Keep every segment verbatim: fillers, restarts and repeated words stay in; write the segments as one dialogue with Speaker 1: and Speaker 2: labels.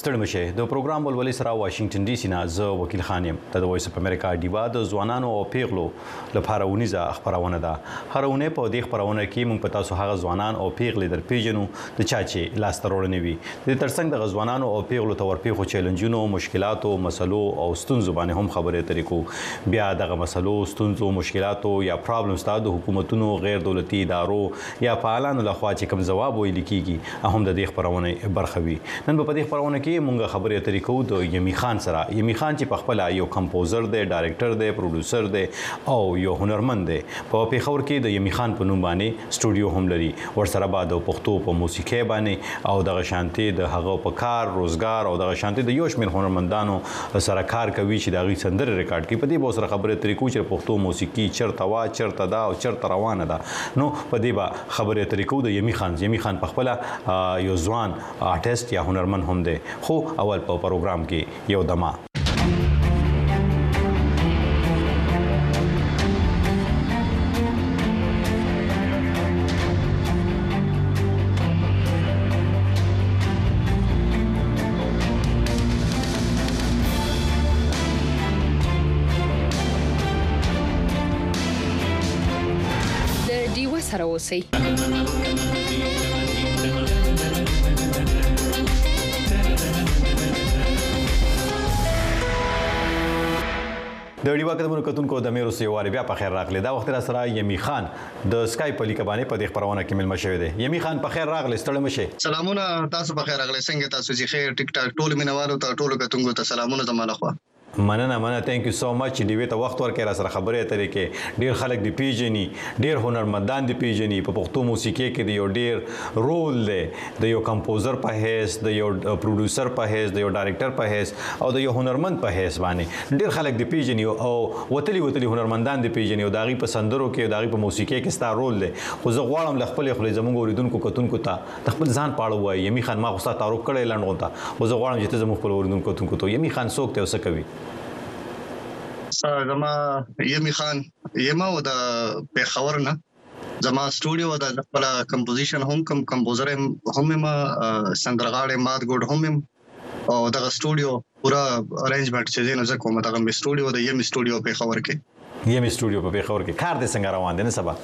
Speaker 1: ستړي مشه د پروګرام ولولې سره واشنگټن ډي سي نه زه وکیل خان یم د وایس اف امریکا ډیوا د ځوانانو او پیغلو لپاره ونیزه خبرونه ده هرونه په دې خبرونه کې موږ په تاسو هغه ځوانان او پیغلې در پیژنو د چا چې لاس ترورنې وي د ترڅنګ د ځوانانو او پیغلو تور پیغو چیلنجونو مشکلاتو مسلو او ستونزو باندې هم خبرې اترې کو بیا دغه مسلو ستونزو مشکلاتو یا پرابلمز ته د حکومتونو غیر دولتي ادارو یا فعالانو لخوا چې کوم جواب ویل کیږي هم د دې خبرونه برخه وي نن په دې خبرونه کې مونږه خبرې اترې کوو د یمی خان سره یمی خان چې په خپل یو کمپوزر دی ډایرکټر دی پروډوسر دی او یو هنرمند دی په پیښور کې د یمی خان په نوم باندې سټوډیو هم لري ورسره بعد د پښتو په موسیقي باندې او د شانتي د هغه په کار روزګار او د شانتي د یو شمېر هنرمندانو سره کار کوي چې د غي سندره ریکارډ کوي په دې به سره خبرې اترې کوو چې پښتو موسیقي چرته وا چرته دا او چرته روانه ده نو په دې به خبرې اترې کوو د یمی خان یمی خان په خپل یو ځوان آرټیست یا هنرمند هم دی خو اول په پروګرام کې یو دما
Speaker 2: د ډیوا سره اوسئ
Speaker 1: د ډیوا کډمنو کتونکو د میرو سیواري بیا په خیر راغلی دا وخت را سره یمی خان د سکای په لیک باندې په دې خبرونه کې مل مشوي دی یمی خان په خیر راغلی ستړي مشه
Speaker 3: سلامونه تاسو په خیر راغلی څنګه تاسو چې خیر ټیک ټاک ټول مینوالو ته ټول کتونکو ته سلامونه زموږ خوا
Speaker 1: مننه مننه ثانک یو سو مچ دی وی ته وخت ورکې را سره خبرې اترې کې ډیر خلک دی پیژني ډیر هنرمندان دی پیژني په پښتو موسیقي کې دی یو ډیر رول دی د یو کمپوزر په هیڅ د یو پروډوسر په هیڅ د یو ډایرکټر په هیڅ او د یو هنرمند په هیڅ باندې ډیر خلک دی پیژني او وتلی وتلی هنرمندان دی پیژني او داغي په سندرو کې داغي په موسیقي کې ستا رول دی خو زه غواړم ل خپل خپل زموږ اوریدونکو کتونکو ته د خپل ځان پاړو وای یمی خان ما غوسه تعارف کړی لاندې ته خو زه غواړم چې ته زموږ خپل اوریدونکو کتونکو ته یمی خان څوک ته وسه کوي
Speaker 3: زما یمی خان یما و د پیښور نه زما سټوډیو د خپل کمپوزیشن هم کم کمپوزر هم ما سندرغاړې مات ګډ هم او د سټوډیو پورا ارینجمنت چې نه زکه کوم د سټوډیو د یمی سټوډیو پیښور کې
Speaker 1: یمی سټوډیو په پیښور کې کار د څنګه روان دي نه سبا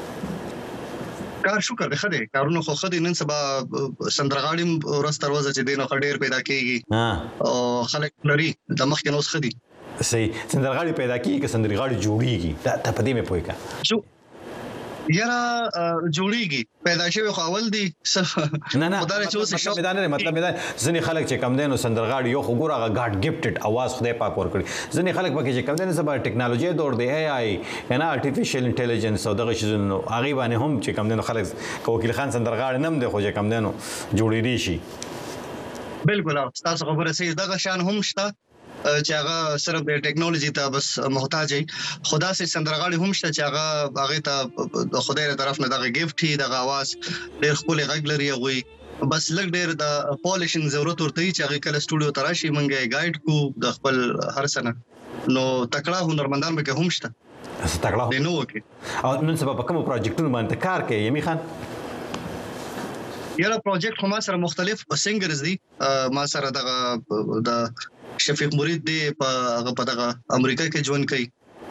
Speaker 3: کار شکر ده خدای کارونه خو خدای نن سبا سندرغاړې ورځ تر ورځې چې دینه خډیر پیدا کیږي او خلک لري د مخکې نوس خدي
Speaker 1: صحیح سندرغاړي پیدا کیږي که سندرغاړي جوړیږي دا ته په دې مې پوي کا
Speaker 3: جو یاره جوړیږي پیدا شوی خو اول دي
Speaker 1: نه نه خدای چې اوس شو مطلب مطلب دا ځنې خلک چې کم دینو سندرغاړي یو خو ګور هغه ګاډ گیفټډ आवाज خدای پاک ورکړي ځنې خلک پکې چې کم دینو سبا ټیکنالوژي دور دی اي اي کنه ارتفیشل انټيليجنس او دغه شیزونو هغه باندې هم چې کم دینو خلک کوکیل خان سندرغاړي نم دی خو چې کم دینو جوړی دي شي
Speaker 3: بالکل تاسو خبره سي دغه شان هم شته چې هغه صرف د ټیکنالوژي ته بس محتاج وي خدا سي سندرغاړي هم شته چې هغه هغه ته د خدای تر طرف نه دغه گیفټ هي دغه आवाज ډېر خپل غږ لري هغه بس لږ ډېر د پالیشینګ ضرورت ورته چې هغه کله سټوډیو تراشي منګه گایډ کو د خپل هر سنه نو تکړه هنرمندان به هم شته
Speaker 1: تکړه
Speaker 3: نو کې
Speaker 1: او نن سبا په کوم پروجیکټونو باندې کار کوي یمی خان
Speaker 3: یاره پروجیکټ خو ما سره مختلف سنگرز دي ما سره دغه د شفیق مرید دی په هغه په دغه امریکا کې ژوند کوي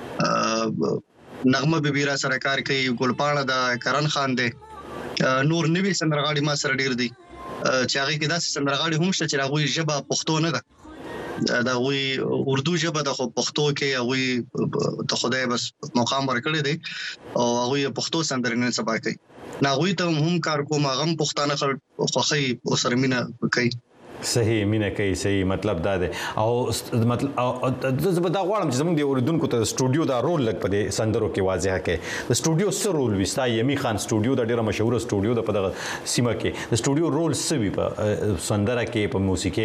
Speaker 3: نغمه بیبي را سره کار کوي ګلپاڼه د کرن خان دی نور نوی سندرغاړي ما سره ډیر دي چې هغه کې داسې سندرغاړي هم شته چې هغه ژبه پښتو نه ده دا وی اردو ژبه د پښتو کې هغه ته خدای بس مقام ورکړي دي او هغه پښتو سندرې نه سبا کوي ناغوی ته هم کار کوم هغه پښتانه خلک خوخي او سرمینه کوي
Speaker 1: صحیح مینه کوي صحیح مطلب دا دی او مطلب زه به دا غواړم چې زموږ د اوریدونکو ته سټوډیو دا رول لګ په دې سندرو کې واضح کړي د سټوډیو څه رول وستا یمی خان سټوډیو د ډیره مشهور سټوډیو د په دغه سیمه کې د سټوډیو رول څه وی په سندره کې په موسیقي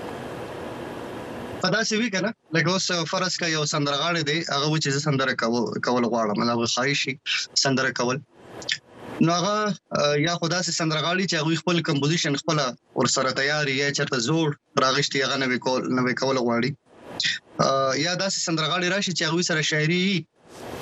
Speaker 1: کې
Speaker 3: پدا سی وی کنه لکه اوس فرض کا یو سندرغاړي دی هغه چې سندره کول غواړم هغه خواهشي سندره کول نو هغه یا خدا سي سندرغاړي چې هغه خپل کمپوزیشن خپل ور سره تیاری یا چرته زوړ راغشتي هغه نوې کول نوې کول غواړي یا داسې سندرغاړي راشي چې هغه سره شاعري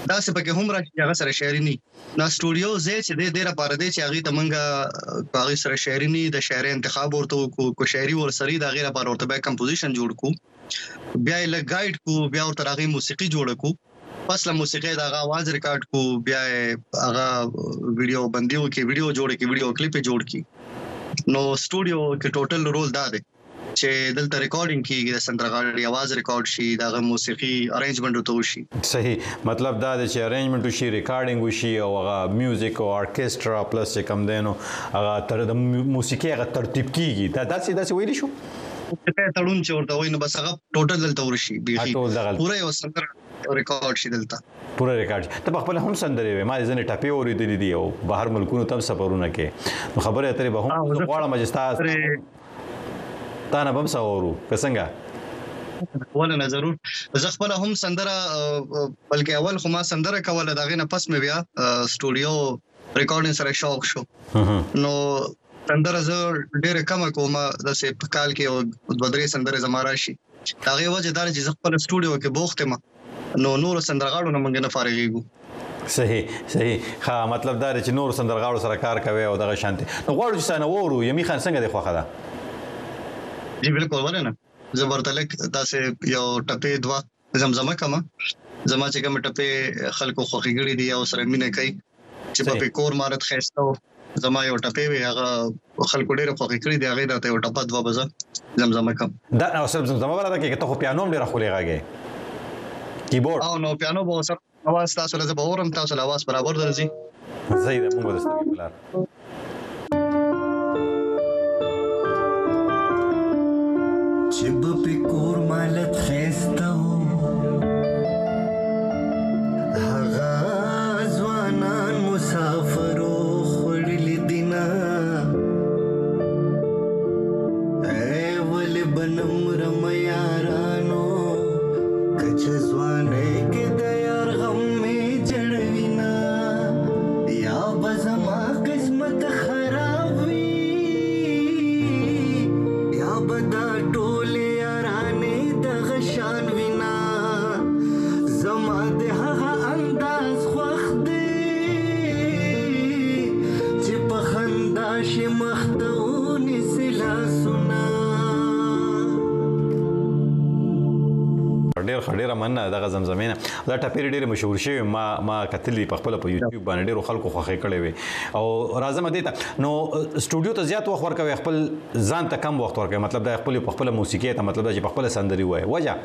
Speaker 3: دا څه پکې هم راځي هغه سره شاعري نه نا سټوډیو زه چې د ډیره پاره دی چې هغه تمنګ هغه سره شاعري نه د شاعر انتخاب ورته کو کو شاعري ور سره د غیره پاره ورته به کمپوزیشن جوړ کو بیا یې ل ګایډ کو بیا ورته هغه موسیقي جوړ کو پس له موسیقي دا هغه आवाज ریکارډ کو بیا هغه ویډیو بندیو کې ویډیو جوړ کې ویډیو کلیپ جوړ کی نو سټوډیو کې ټوټل رول دا دی چې دلته ریکارډینګ کیږي د سندرغاړي आवाज ریکارډ شي دا موسیقي ارینجمنت وته شي
Speaker 1: صحیح مطلب دا دی چې ارینجمنت شي ریکارډینګ وشي او هغه میوزیک او ارکیسټرا پلس چې کم دینو هغه تر د موسیقي هغه ترتیب کیږي دا داسې داسې ویل شو
Speaker 3: ته تړون چې ورته وای نو بس هغه ټوټل دلته ورشي بيخي پوره یو سندر ریکارډ شي دلته
Speaker 1: پوره ریکارډ ته خپل هم سندري وي ما ځنه ټاپي اوریدلې دي او بهر ملکونو تم سفرونه کې نو خبره اترې به هم غواړم چې تاسو تا نه بم ساورو څنګه
Speaker 3: ولا نه ضرور زه خپل هم سندره بلکې اول خو ما سندره کوله دغه نه پس مې بیا سټوډیو ریکارډینګ سره شوق شو نو سندره زه ډېر کم کوم د سه په کال کې او د درې سندره زماره شي هغه وجه دار چې خپل سټوډیو کې بوخته ما نو نور سندرغاړو نه مونږ نه فارغېږو
Speaker 1: صحیح صحیح ها مطلب دا چې نور سندرغاړو سره کار کوي او دغه شانتي نو غواړو چې سنه وورو یمي خان څنګه دی خوخه ده
Speaker 3: جی بالکل ولنه زبردلک تاسو یو ټپه دوا زمزمه کما زما چې کوم ټپه خلکو خوخیګړي دي او سره مینه کوي چې په کور مارت خېستو زما یو ټپه وی هغه خلکو ډېر خوخیګړي دي هغه د یو ټپه دوا بزه زمزمه کم
Speaker 1: دا او سره زمزمه ولا کې ته خو پیانو ډېر خولې راګي کیبورډ
Speaker 3: او نو پیانو به سره اواز تاسو له زبورم تاسو له اواز برابر درځي
Speaker 1: زید موږ درستوي بلار
Speaker 4: جب پہ کور مالت خیستا ہو هغه ځوانان مسافرو خړل دینا اے ول بنم رم یارانو کچ ځوانې کې د یار غم می جړوینا یا بزما قسمت خراب وی یا بدا
Speaker 1: ډېر خډېره مننه دغه زمزمینه دا ټپې ډېر مشهور شوی ما ما کتلی په خپل په یوټیوب باندې ډېر خلکو خوښې کړې وي او راځم دې ته نو سټوډیو ته زیات وخت ورکوي خپل ځان ته کم وخت ورکوي مطلب دا خپل په خپل موسیقي ته مطلب دا چې په خپل سندري وای وجه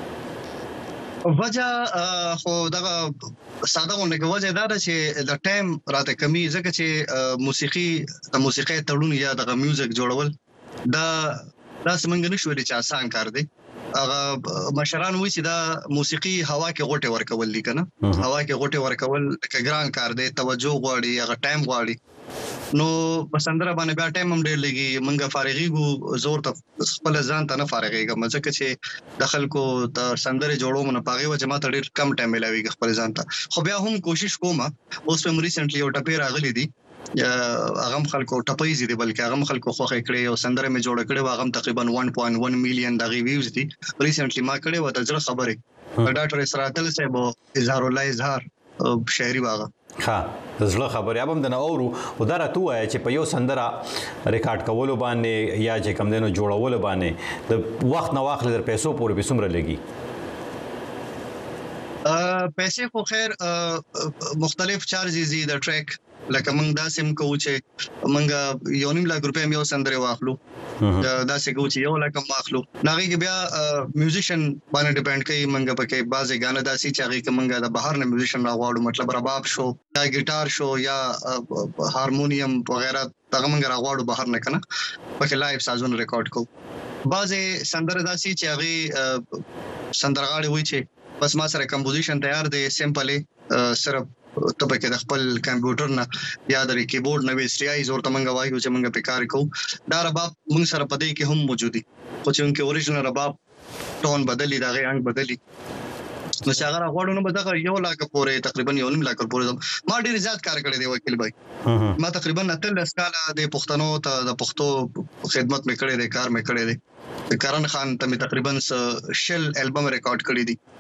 Speaker 3: وجه خو دغه ساده غونډه کې وجه دا ده چې د ټایم راته کمی ځکه چې موسیقي د موسیقي تړون یا د میوزیک جوړول دا دا څنګه نشو لري چې آسان کار دی هغه مشران وایي چې دا موسیقي هوا کې غوټه ورکول دي کنه هوا کې غوټه ورکول کې ګران کار دی توجه غواړي هغه ټایم غواړي نو پسندره باندې بیا ټایم هم ډېر لګي منګه فارغيږو زور ته خپل ځان ته نه فارغيږم ځکه چې د خلکو ته سندره جوړو من پاغي و جماعت ډېر کم ټایم ملاوي خپل ځان ته خو بیا هم کوشش کوم اوس په ریسنټلی یو ټپه راغلي دي هغه خلکو ټپې زیدي بلکې هغه خلکو خوخه کړي او سندره مې جوړ کړي هغه تقریبا one point one میلیون دغه ویوز دي ریسنټلی ما کړي و د ځل خبره ډاکټر اسراتل صاحب اظهار الله اظهار شاعري واغه
Speaker 1: ها د زړه خبرې ابم د نورو او دا راته وای چې په یو سندره ریکارډ کولو باندې یا چې کم دینو جوړولو باندې د وخت نه واخل در پیسو پورې به څومره لګي
Speaker 3: پیسې خو خیر مختلف چارجز دي د ټریک لکه موږ دا سم کوو چې موږ یو نیم لک روپیا یو سندره واخلو دا څه کوو چې یو لک واخلو ناغي کې بیا میوزیشن باندې ډیپند کوي موږ په کې بعضی غانه داسي چې هغه موږ د بهر نه میوزیشن راغواړو مطلب رباب شو یا ګیټار شو یا هارمونیم وغیرہ دغه موږ راغواړو بهر نه کنه په کې لایو سازونه ریکارډ کوو بعضی سندره داسي چې هغه سندرغاړي وي چې بس ما سره کمپوزیشن تیار دی سمپلی صرف ته په کې د خپل کمپیوټر نه یا د کیبورډ نه ویسټیایز ورته منګه وایو چې منګه په کار کوو دا رباب موږ سره پدې کې هم موجودي خو چې انکه اوریجنل رباب ټون بدلی دا غي انګ بدلی نو چې هغه غوړو نو بدغه یو لاک پورې تقریبا یو نیم لاک پورې ما ډیر زیات کار کړی دی وکیل بھائی ما تقریبا اتل اسکاله د پښتنو ته د پښتو خدمت مې کړی دی کار مې کړی دی کرن خان ته مې تقریبا شل البم ریکارډ کړی دی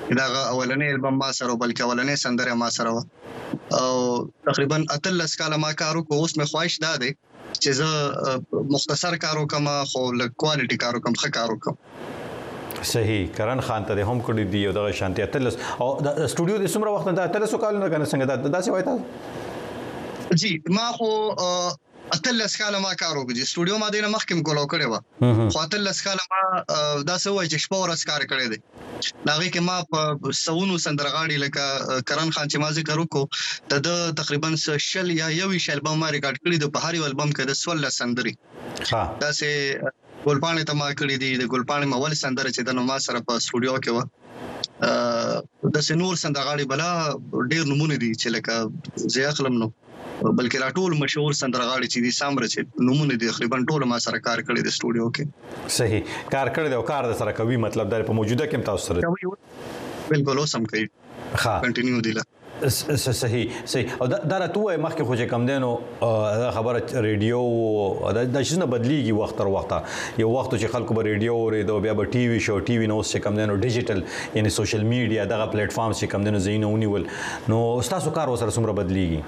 Speaker 3: دا اولنې البم ما سره بلکې اولنې سندره ما سره او تقریبا اتلس کاله ما کارو کو اوس مې خواهش دا دی چې زه مختصر کارو کوم خو له کوالټي کارو کوم ښه کارو کوم
Speaker 1: صحیح کرن خان ته هم کړی دی او دغه شانتي اتلس او د سټوډیو د څومره وخت نه اتلس کال نه کنه څنګه دا داسې وای تاسو
Speaker 3: جی ما خو اتلس کاله ما کارو کوم سټوډیو ما دینه مخکې کولو کړی و خو اتلس کاله ما دا څه وای چې شپه ورځ کار کړی دی ناغي کې ما په سونو سندرغاړي لکه کرن خان چې ما ذکر وکړو د تقریبا شل یا یو شل البم ما ریکارډ کړی د په هر البم کې د سولہ سندري ها دا سه ګلپانې ته ما کړی دی د ګلپانې مول سندره چې د نو ما سره په سټوډیو کې و د سنور سندرغاړي بلا ډیر نمونه دي چې لکه زیا خلم نو بلکې لا ټول مشهور سندرغاړي چې دي سامره چې نمونه دي تقریبا ټول ما سره کار کړی د سټوډیو کې
Speaker 1: صحیح کار کړی دی او کار د سره کوي مطلب دا په موجوده کې تاسو سره
Speaker 3: بالکل اوسم کوي ها کنټینیو دی لا
Speaker 1: صحیح صحیح او دا راته مخکې خو چې کم دینو خبره ریډیو دا شنه بدلیږي وخت تر وخت یو وخت چې خلکو به ریډیو ورېدو بیا به ټي وي شو ټي وي نو چې کم دینو ډیجیټل یعنی سوشل میډیا دغه پلیټ فارم چې کم دینو زینو ونیول نو تاسو کار وسره څومره بدلیږي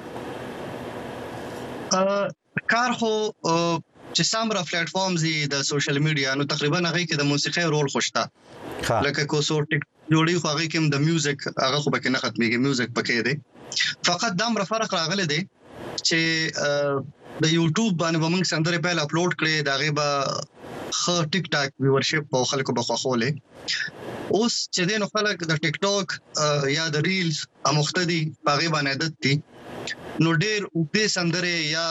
Speaker 3: کار خو چې سامره پلیټ فارمز دي د سوشل میډیا نو تقریبا هغه کې د موسیقي رول خوشتا لکه کو سو ټیک جوړي خو هغه کې د میوزیک هغه خو پکې نه ختميږي میوزیک پکې دی فقط دا مر فرق راغلی دی چې د یوټیوب باندې موږ سندره په اپلوډ کړې دا غیبه خو ټیک ټاک ویورشپ په خلکو بخښولې اوس چې دین خلک د ټیک ټاک یا د ریلز امختدي باغې باندې عادت دي نو ډېر اوبې سندره یا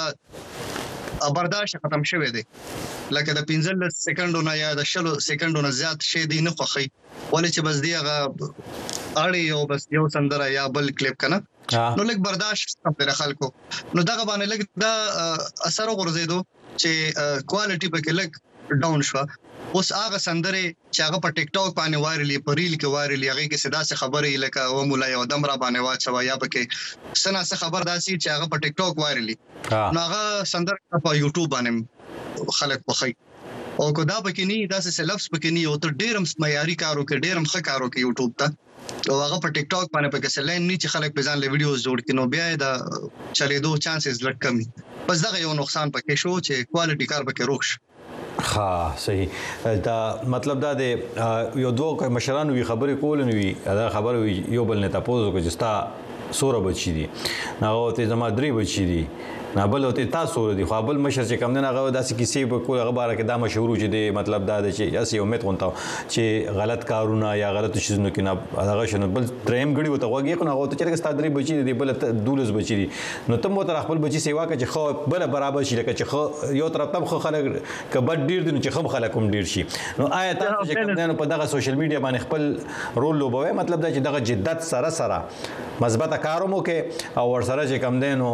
Speaker 3: برداشت ختم شوه دی لکه د پنځه سکندونو یا د شلو سکندونو زیات شي دی نه خوخي ولې چې بس دی هغه اړي او بس یو سندره یا بل کلیپ کنه نو لکه برداشت په خلکو نو دغه باندې لکه دا اثر وګرځیدو چې کوالټي په کې لکه ډاون شو اوس هغه سندره چې هغه په ټیک ټاک باندې وایرلی په ریل کې وایرلی هغه کې صدا څه خبرې لکه و مولا یو دمره باندې واچو یا پکې سنا څه خبر داسي چې هغه په ټیک ټاک وایرلی نو هغه سندره په یوټیوب باندې خلک پخې او کو دا پکې نه داسې لفظ پکې نه او ته ډیرم معیاري کارو کې ډیرم ښه کارو کې یوټیوب ته او هغه په ټیک ټاک باندې پکې سلاین نه چې خلک په ځان له ویډیوز جوړ کړي نو بیا دا چلے دو چانسز لټ کمی بس دا یو نقصان پکې شو چې کوالټي کار پکې روښ
Speaker 1: ها صحیح دا مطلب دا دی یو دوه مشرانو وی خبرې کول نو وی دا خبره یو بل نه تاسو کو چې ستا سوره بچی دي نو ته زما درې بچی دي نه بل ته تاسو دي خو بل مشر چې کم نه هغه داسې کیسې په کوله غبره کې دا مشهور چې دی مطلب دا دی چې اسی امید غونته چې غلط کارونه یا غلط شیزونه کې نه هغه شنو بل دریم غړي وته وګي کو نه هغه ته چې ستاسو درې بچی دي بل دولس بچی دي نو ته مو تر خپل بچی سیوا کې چې خو بل برابر شي لکه چې خو یو طرف ته خو خلک کبد ډیر دي چې خو خلک هم ډیر شي نو آیا تاسو چې کم نه په دغه سوشل میډیا باندې خپل رول لوبوي مطلب دا چې دغه جدت سره سره مثبت کارومو کې او ور سره چې کم دینو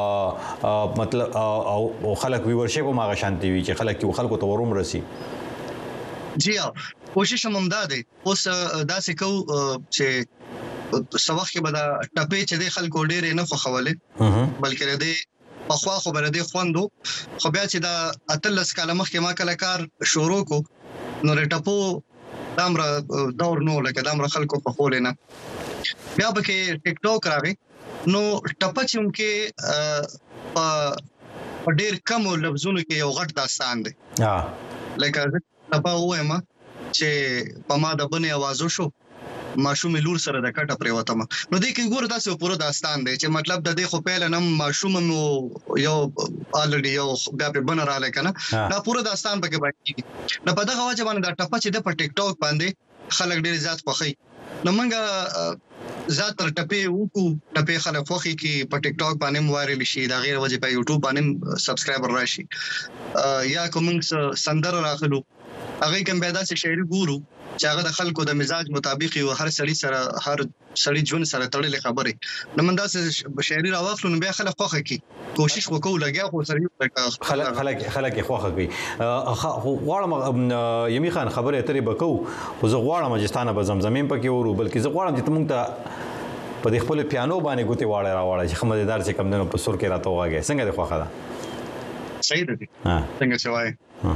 Speaker 1: مطلب او خلک ویورشپ ما غشانتي وي چې خلک یو خلکو ته وروم رسي
Speaker 3: جی کوشش هم ده اوس داسې کو چې سوخ کې بدا ټپې چې د خلکو ډېر نه خو خوله بلکې د په خوا خو بر دې خوندو خو بیا چې دا اتلس کاله مخکې ما کله کار شروع کو نو رټپو دامره دور نو لکه دامره خلکو په خول نه بیا به کې ټیک ټاک راغی نو ټپچ هم کې په ډېر کم لفظونو کې یو غټ داستان دی ها لکه تبا وایم چې په ما د بنې आवाज وشو ماشوم لور سره د کټه پرې وته نو دې کې ګور تاسو پوره داستان دی چې مطلب د دې خو پهل نم ماشوم مو یو الریډي یو بیا په بنر رااله کنه دا پوره داستان پکې باندې نو په دغه وجه باندې دا ټپه چې د په ټیک ټاک باندې خلک ډېر زیات خوخي نو موږ زیات تر ټپه وکړو ټپه خلک خوخي کې په ټیک ټاک باندې وایرل شي دا غیر وجه په یوټیوب باندې سبسکرایبر راشي یا کوم سندر راغلو هغه کوم پیدا چې شاعري ګورو چې هغه د خلکو د مزاج مطابق او هر سړی سره هر سړی جون سره تړلې خبره نو من دا شاعري راوخلو نو بیا خلک خوخه کی کوشش وکړو لګیا خو سره
Speaker 1: خلک خلک خلک خوخه کی غواړم یمی خان خبره اترې بکو خو زه غواړم چې ستانه به زمزمین پکې ورو بلکې زه غواړم چې موږ ته په دې خپل پیانو باندې ګوتې واړه راوړل چې خمددار چې کم دنو په سور کې راته واګي څنګه دی خوخه ده
Speaker 3: صحیح ده ها څنګه چوي ها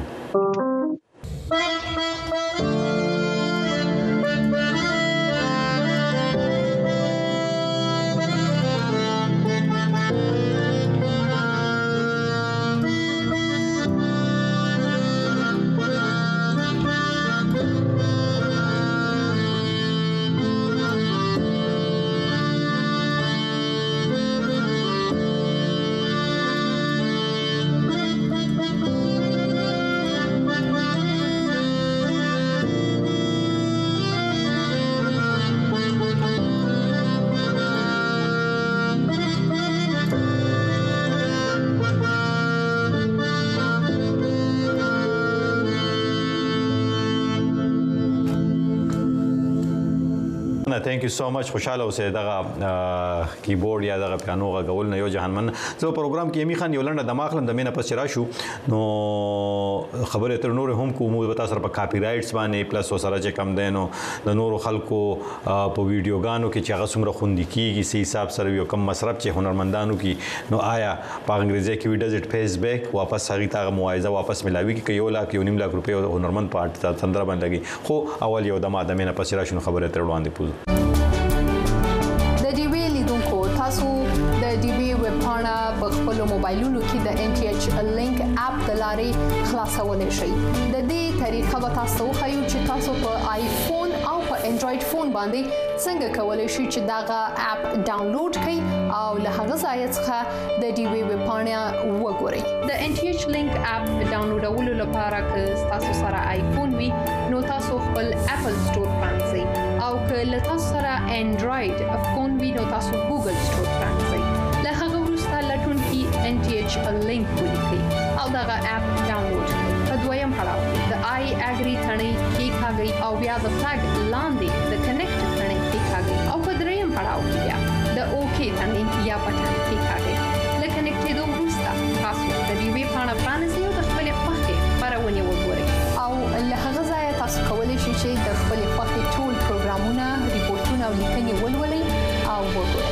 Speaker 1: مننه ثانک یو سو مچ خوشاله اوسئ دغه کیبورډ یا دغه پیانو غول نه یو جهان من زه پروګرام کې یمی خان یو لنډه دماغ لم د مینه پس راشو نو خبره تر نور هم کوم وتا سره په کاپی رائټس باندې پلس سره چې کم دینو د نور خلکو په ویډیوګانو کې چې هغه څومره خوندې کیږي سي حساب سره یو کم مصرف چې هنرمندانو کې نو آیا په انګریزي کې وی ډز اٹ فیس بیک واپس هغه ته موایزه واپس ملاوي کې یو لاک یو نیم لاک روپۍ هنرمند پارت سندره باندې لګي خو اول یو د ماده مینه پس راشو خبره تر وړاندې پوز
Speaker 2: د ډي وی لیدونکو تاسو د ډي وی ویب پاڼه په خپل موبایلونو کې د ان ټي ایچ لینک اپ د لارې خلاصولای شئ د دې طریقه به تاسو خو چې تاسو په آیفون او په انډراید فون باندې څنګه کولای شئ چې داغه اپ ډاونلوډ کړئ او له هغه ځای څخه د ډي وی ویب پاڼه وګورئ د ان ټي ایچ لینک اپ ډاونلوډولو لپاره که تاسو سره آیفون وي نو تاسو خپل اپل سٹور پرانځئ او که له تاسو سره انډراید فون وي نو تاسو ګوګل سٹور پرانځئ له هغه وروسته لټون کې ان ټي ایچ لینک ولیکئ او دغه اپ ډاونلوډ کړئ په دویم پړاو د آی اګری ثنې کې کاږئ او بیا د فلګ لاندې د کنیکټ ثنې کې کاږئ او په دریم پړاو کې بیا د اوکی ثنې یا بټن کې کاږئ له کنیکټېدو وروسته تاسو د دې ویب پاڼه پرانیزئ او د خپلې خوښې خپرونې وګورئ او له هغه ځایه تاسو کولی شئ چې د خپلې خوښې ټول پروګرامونه ریپورتونه او لیکنې ولولئ او وګورئ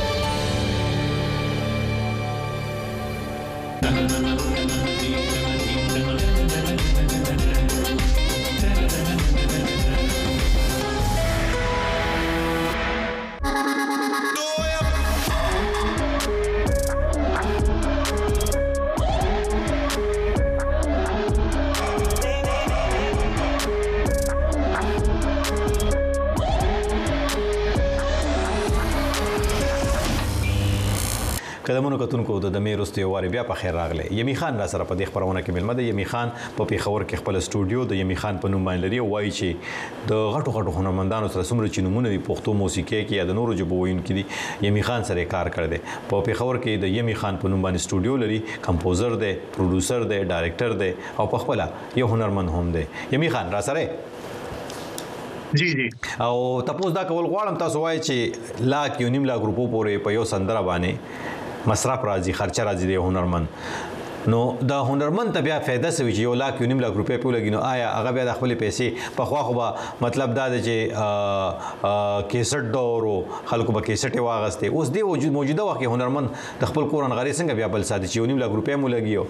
Speaker 1: قدمونو کتونکو د میروست یو واری بیا په خیر راغله یمی خان را سره په دې خبرونه کې ملمه د یمی خان په پیښور کې خپل سټوډیو د یمی خان په نوم باندې لري وایي چې د غټو غټو هنرمندانو سره څومره چې نمونه دي پښتو موسیقي کې یا د نورو ژبو ویونکي دي یمی خان سره کار کړی دی په پیښور کې د یمی خان په نوم باندې سټوډیو لري کمپوزر دی پروډوسر دی ډایرکټر دی او په خپل یو هنرمند هم دی یمی خان را سره
Speaker 3: جی جی
Speaker 1: او تاسو دا کول غواړم تاسو وایي چې لاک یو نیم لاک روپو پورې په یو سندره باندې مصرف راځي خرچه راځي د هنرمند نو د هنرمند ته بیا فایده سوي چې یو لاک یو نیم لاک روپۍ په لګي نو آیا هغه بیا د خپل پیسې په خوا خو به مطلب دا دی چې کیسټ دورو خلکو به کیسټ واغسته اوس دی وجود موجوده وخت هنرمند د خپل کورن غری څنګه بیا بل ساتي چې یو نیم لاک روپۍ مو لګیو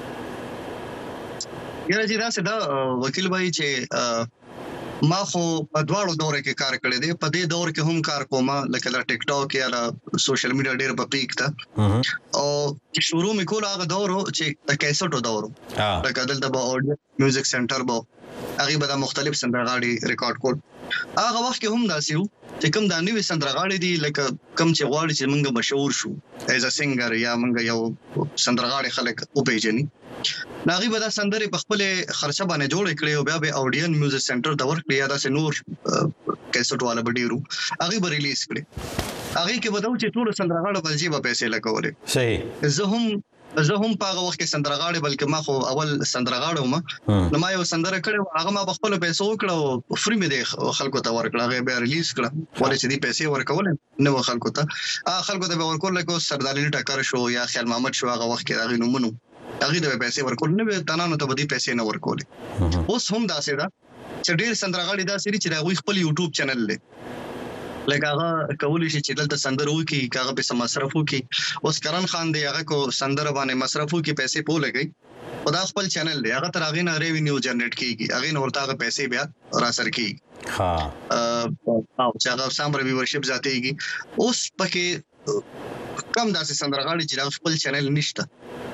Speaker 3: یاره جی راځه دا وکیل بھائی چې ما خو په دواړو دور کې کار کړی دی په دې دور کې هم کار کوم لکه د ټیک ټاک یا د سوشل میډیا ډېر په پیک تا او شروع مې کول هغه دور چې د کیسټو دور لکه دلته به اډیو میوزیک سنټر به هغه به د مختلف سندرغاړي ریکارډ کول هغه وخت کې هم داسې وو چې کوم د نوې سندرغاړي دي لکه کوم چې غواړي چې موږ مشهور شو ایز ا سنگر یا موږ یو سندرغاړي خلک او پیژني ناغي به دا سندرې په خپل خرچه باندې جوړ کړي او بیا به اډین میوزیک سنټر ته ورکړي یا داسې نور کیسټ والا به ډیرو هغه به ریلیز کړي هغه کې به دا چې ټول سندرغاړو په جیبه پیسې لګولې
Speaker 1: صحیح
Speaker 3: زه هم زه هم په هغه وخت کې سندرغاړي بلکې ما خو اول سندرغاړو ما نو ما یو سندره کړو هغه ما په خپل پیسو وکړو فری مې د خلکو ته ورکړه هغه به ریلیز کړه ولې چې دې پیسې ورکول نو خلکو ته هغه خلکو ته به ورکول لکه سردار علي ټکر شو یا خیال محمد شو هغه وخت کې هغه نومونو هغه د پیسې ورکول نه به تنانو ته بدی پیسې نه ورکول اوس هم داسې دا چې ډېر سندرغاړي دا سری چې دا خپل یوټیوب چینل لري لکه هغه کولی شي چې دلته سندره وکي هغه به مصرف وکي اوس کرن خان دی هغه کو سندره باندې مصرف وکي پیسې پو لګي خدا خپل چینل دی هغه تر هغه نه ریوینیو جنریټ کیږي هغه نور ته پیسې بیا را سر کیږي
Speaker 1: ها
Speaker 3: او چې هغه سام ریویورشپ ذاتيږي اوس پکې کم داسې سندرغاړي چې خپل چینل نشته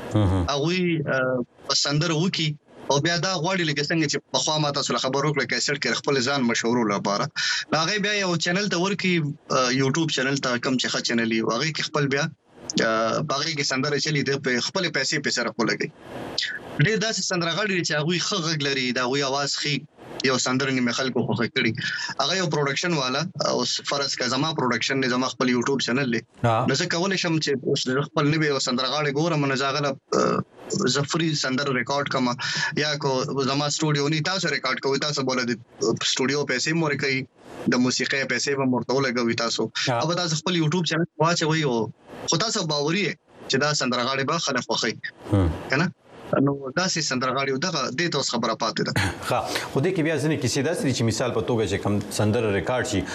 Speaker 3: هغه سندره وکي او بیا دا غواړي لکه څنګه چې په خوا ماته سره خبرو کړه کیسټ کې خپل ځان مشهور لپاره هغه بیا یو چینل ته ورکی یوټیوب چینل ته کم چې ښه چینل یو هغه کې خپل بیا باغې کې سندره چلی د خپل پیسې په سره کولګي ډېر داسې سندرغاړي چې هغه ښه غږ لري دا غوي आवाज خي یو سندره نیمه خلکو خو کړی هغه یو پروډکشن والا او فرض کا زما پروډکشن نه زما خپل یوټیوب چینل لري نو څه کولای شم چې اوس خپل نوې سندرغاړي ګورم نه ځاغله زفري سندر ریکارډ کما یا کو زما سټوډیو ني تاسو ریکارډ کوي تاسو بوله د سټوډیو پیسې مور کوي د موسیقي پیسې به مرته لګوي تاسو او تاسو خپل یوټیوب چینل واچوي او خو تاسو باوري چې دا سندرغاړي به خلک خوښي کنه نو دا سي سندرغاړي دغه د تاسو خبره پاتې ده
Speaker 1: ها خو دې کې بیا ځنه کیسې داسې چې مثال په توګه چې کم سندر ریکارډ شي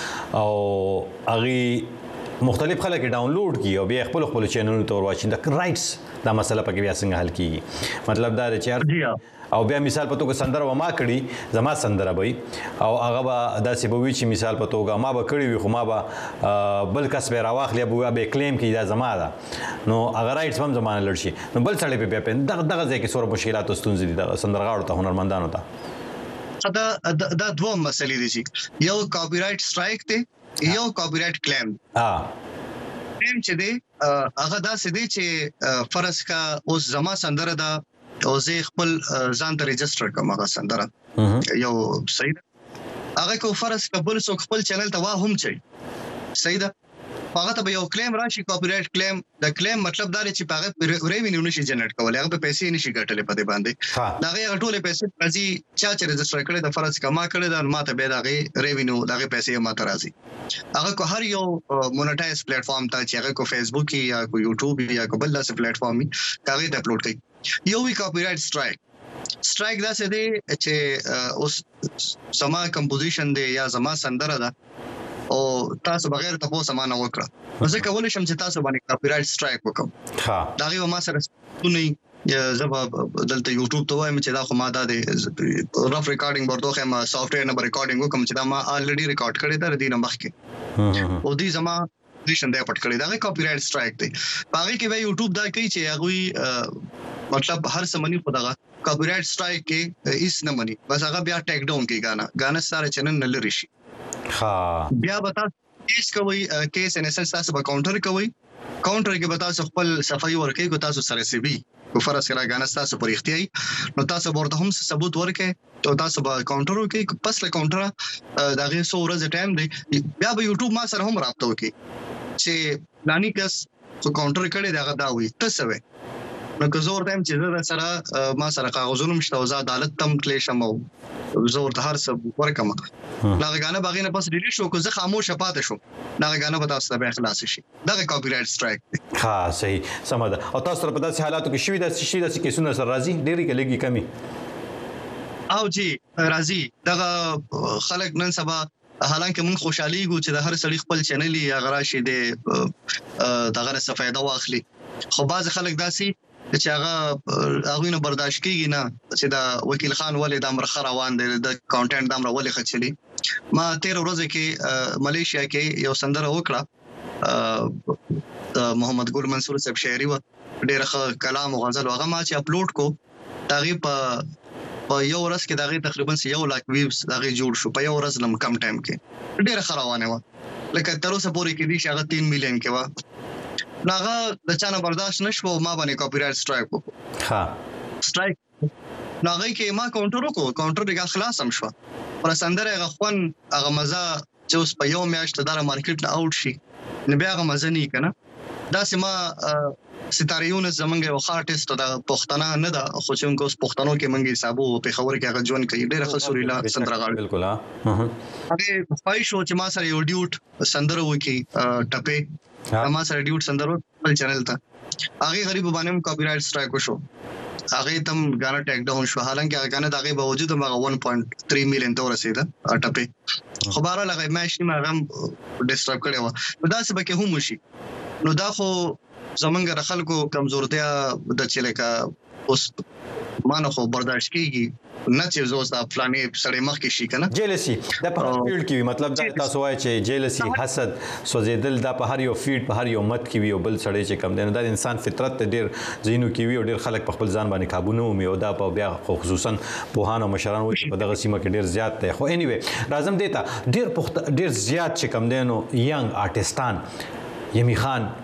Speaker 1: او اغي مختلف خلک ډاونلوډ کی او بیا خپل خپل چینل ته ورواچي د رائټس دا مسله پکې بیا څنګه حل کیږي مطلب دا چې او بیا مثال په توګه سندره و ما کړی زما سندره وي او هغه به داسې به وي چې مثال په توګه ما به کړی وي خو ما به بل کس به راواخلي به به کلیم کړي دا زما ده نو هغه رائټس هم زمانه لړ شي نو بل څړې په بیا په دغه دغه ځای کې څوره مشکلات او ستونزې دي د سندرغاړو ته هنرمندانو ته
Speaker 3: دا دا دوه مسلې دي چې یو کاپی رائټ سټرایک دی یو کاپی رائټ کلیم
Speaker 1: ها
Speaker 3: کلیم چې دی هغه دا سدي چې فرض کا اوس زما سندره دا او زه خپل ځان ته ريجستره کوم هغه سندره یو صحیح هغه کو فرض قبول سو خپل چینل ته واه هم چي صحیح ده هغه ته یو کلیم راشي کاپی رائټ کلیم د کلیم مطلب دا چې هغه ریوینیو نشي جنریټ کولای هغه په پیسې نشي ګټلې په دې باندې دا هغه ټولې پیسې راځي چې چې ريجستره کړي د فرض کما کړي دا ماته به دا هغه ریوینیو دا هغه پیسې ماته راځي هغه کو هر یو مونټایز پلیټ فارم ته چې هغه کو فیسبوک یا کو یوټیوب یا کو بل څه پلیټ فارم هغه ته اپلوډ کوي یو وی کاپی رائټ سټرایک سټرایک دا څه دی چې اوس سما کمپوزیشن دی یا زما سندره ده او تاسو بغیر ته په سمانه وکړه زه کولای شم چې تاسو باندې کاپی رائټ سټرایک وکم ها دا غو ما سره ستونی زبا دلته یوټیوب ته وایم چې دا خو ما دا دی رف ریکارډینګ ورته ما سافټویر نه ریکارډینګ وکم چې دا ما الریډي ریکارډ کړی دا دینه مخکې او دې زما پوزیشن دی پټ کړی دا کاپی رائټ سټرایک دی باقي کې به یوټیوب دا کوي چې هغه مطلب هر سمنی خدغه کاپی رائټ سټرایک کې هیڅ نه مني بس هغه بیا ټیک ډاون کوي غانا غانا سره چنن نه لري شي
Speaker 1: ها
Speaker 3: بیا بتا کیس کوي کیس ان اساس تاسو به کاونټر کوي کاونټر کې به تاسو خپل صفای ورکړي کو تاسو سره سی بي کو فرض کړه غانا تاسو پر اختیاري نو تاسو ورته هم ثبوت ورکړي او تاسو به کاونټر کې پس له کاونټر دا غي سو ورځ ټایم دی بیا به یوټیوب ما سره هم رابطه وکړي چې لانی کس کو کاونټر کړي دا غدا وي تاسو نو که زور دیم چې زه سره ما سره کاغذونه مشته او زه عدالت تم کلیشم او زور ته هر څه ورکم دا غانه باغینه پس ډیلیټ شو کو زه خاموش پاتې شو دا غانه به تاسو ته خلاص شي دا کاپی رائټ سټرایک
Speaker 1: ها صحیح سمه ده او تاسو په داسې حالاتو کې شوي د شي د کیسونو سره راځي ډېری کې لګي کمی
Speaker 3: او جی راځي دا خلک نن سبا حالانکه مون خوشحالي ګو چې د هر سړي خپل چینل یې غراشي د دغه څه فائدہ واخلي خو باز خلک داسي چې هغه هغه نه برداشت کیږي نه چې دا وکیل خان ولې د امر خروان دی د کانټینټ د امر ولې خچلي ما تیر ورځ کې ملیشیا کې یو سندره وکړه محمد ګل منصور صاحب شاعري و ډېر ښه کلام او غزل هغه ما چې اپلوډ کو تاغي په په یو ورځ کې دغه تقریبا یو لاک ویوز دغه جوړ شو په یو ورځ لم کم ټایم کې ډېر خروانه و لکه تر اوسه پورې کې دي چې هغه تین میلیون کې و ناغه د چانه برداشت نشو ما باندې کاپی رائټ سټرایک وکړ
Speaker 1: ها
Speaker 3: سټرایک ناغه کې ما کاونټر وکړ کاونټر دغه خلاص هم شو پر سندره هغه خون هغه مزه چې اوس په یو میاشت د مارکیټ نه اوټ شي نه بیا هغه مزه نه کنا دا سما ستاریون زمونږ یو آرټیست د پښتنه نه ده خو چې موږ اوس پښتنو کې منګي حسابو په خبر کې هغه ژوند کوي ډېر ښه سوريلا سندرغاړ
Speaker 1: بالکل ها
Speaker 3: هغه پای شو چې ما سره یو ډیوټ سندره وکي ټپه ما سره ډیوټ سندرو خپل چینل ته هغه غریب باندې کاپی رائټ سټرایک وشو هغه تم غانا ټیک ډاون شو حالانکه هغه غانا دغه باوجود هغه one point three میلیون ته ورسېده ټپه خبره لګای مې ما هم ډیسټرب کړو نو دا څه به کې هم شي نو دا خو زمونږ خلکو کمزورتیا د چلیکا اوس مانه خو برداشت کیږي نه چې زوس دا پلانې سړی مخ کې شي کنه
Speaker 1: جیلسی دا په فیلډ کې مطلب دا تاسو وایي چې جیلسی حسد سوځیدل دا په هر یو فیډ په هر یو مت کې وي او بل سړی چې کم دی نو دا انسان فطرت ته ډیر زینو کې وي او ډیر خلک په خپل ځان باندې قابو نه ومي او دا په بیا خصوصا پوهان او مشران وایي په دغه سیمه کې ډیر زیات دی خو اني وي راځم دیتا ډیر ډیر زیات چې کم دی نو ینګ آرټستان یمی خان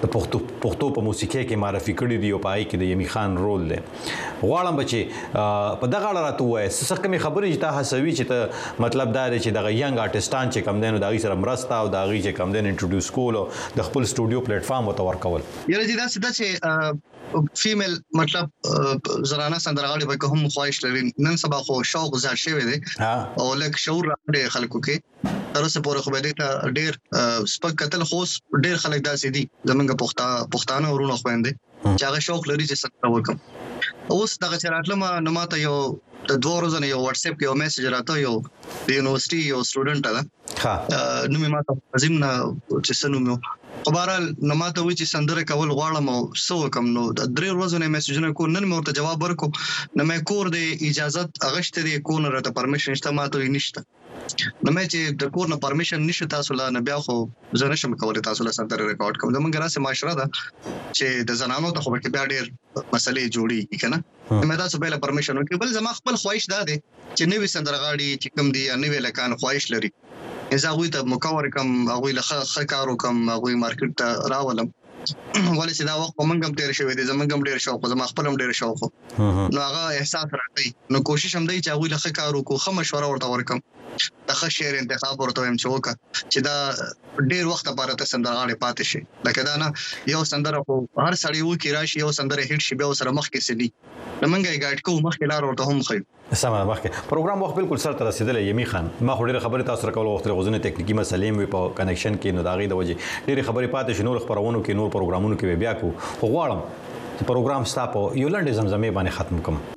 Speaker 1: د پښتو پښتو په موسیقي کې معرفي کړی دی او پای کې د یمی خان رول دی. غواړم بچي په دغه اړه راته وایي څه کومې خبرې چې تا هڅوي چې ته مطلب دا دی چې دغه ینګ آرټسټان چې کم دي نو د هغوی سره مرسته او د هغوی چې کم دي انټروډیوس کول او د خپل سټوډیو پلیټ فارم ورته ورکول.
Speaker 3: یاره چې دا څه چې فیمیل مطلب زنانه سندرغاړي به کوم خواهش لري نن سبا خو شوق زیات شوی دی او لکه شعور راغلی خلکو کې تر اوسه پورې خو به دې ته ډېر سپک کتل خو ډېر خلک داسې دي زمونږ پښتا پښتانه ورونه خويندې چې هغه شوق لري چې څه وکم. اوس دغه چراتلم نو ماته یو د دوه ورځې یو واتس اپ کې یو میسج راته یو د یونیورسيټي یو سټوډنټ دا ها نو مې ماته عظیم نه چې سنومو خبرال نو ماته وی چې سندره کول غواړم او سو کم نو د درې ورځې نه میسجونه کو نن مې ورته جواب ورکو نو مې کور د اجازه اغشته دی کو نه راته پرمیشن شته ماته نشته نو مې چې د کور نه پرمیشن نشته تاسو لا نه بیا خو زه نشم کولای تاسو لا سندره ریکارډ کوم زمونږ راسه معاشره ده چې د زنانو ته خو به بیا ډېر مسلې جوړي کنه مې تاسو به لا پرمیشن ورکړم بل زما خپل خواهش ده چې نوې سندرغاړي چې کوم دی نوې لکان خواهش لري زه هغوی ته مکور کم هغوی له ښه کارو کم هغوی مارکیټ ته راولم ولې چې دا وخت په موږ هم تیر شوی دی زموږ هم ډېر شوق زما خپل هم ډېر شوق نو هغه احساس راځي نو کوشش هم دی چې هغوی له ښه کارو کو ښه مشوره ورته ورکم د ښه شعر انتخاب ورته وایم چې وکړه چې دا ډېر وخت لپاره ته سندرغاړی پاتې شي لکه دا نه یو سندره خو هر سړی وکړي راشي یو سندره هیټ شي بیا سره مخکې سي دي نو موږ یې ګایډ کوو مخکې لار ورته هم ښیو.
Speaker 1: سمه مخکې پروګرام وخت بالکل سر ته رسیدلی یمی خان ما خو ډېرې خبرې تاسو سره کول وخت غوښتنې تکنیکي مسلې وي په کنیکشن کې نو د هغې د وجې ډېرې خبرې پاتې شي نور خپرونو کې نور پروګرامونو کې بیا کوو خو غواړم چې پروګرام ستا په یو لنډې زمزمې باندې ختم کړم.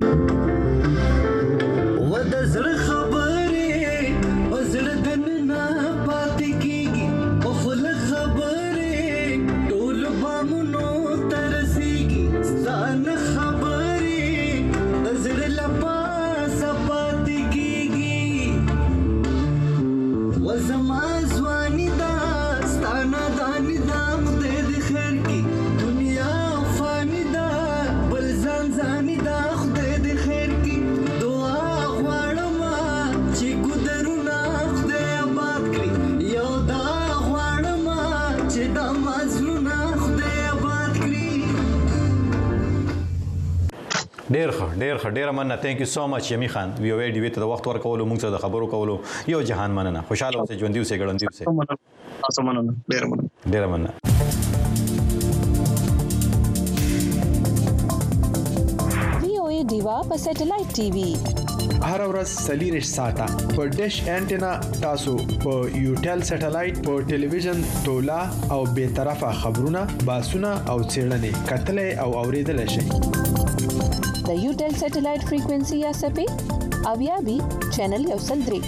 Speaker 1: ډیر ښه ډیر ښه ډیره مننه ثانک یو سو مچ یمی خان وی او ډی وی ته د وخت ورکولو موږ سره د خبرو کولو یو جهان مننه خوشاله اوسئ ژوندي اوسئ ګړندي اوسئ
Speaker 3: تاسو مننه ډیره مننه
Speaker 1: ډیره مننه.
Speaker 5: وی او ای ډیوا په سټلایټ ټي وي
Speaker 6: هر ورځ سلیریش ساته په ډیش انټینا تاسو په یوټل سټلایټ په ټلویزیون تولا او به طرفه خبرونه باسونه او چیرنې کتلې او اوریدل شي
Speaker 5: د یوټل سټلایټ فریکوئنسي یا سپې او یا بي چینل یو سل درې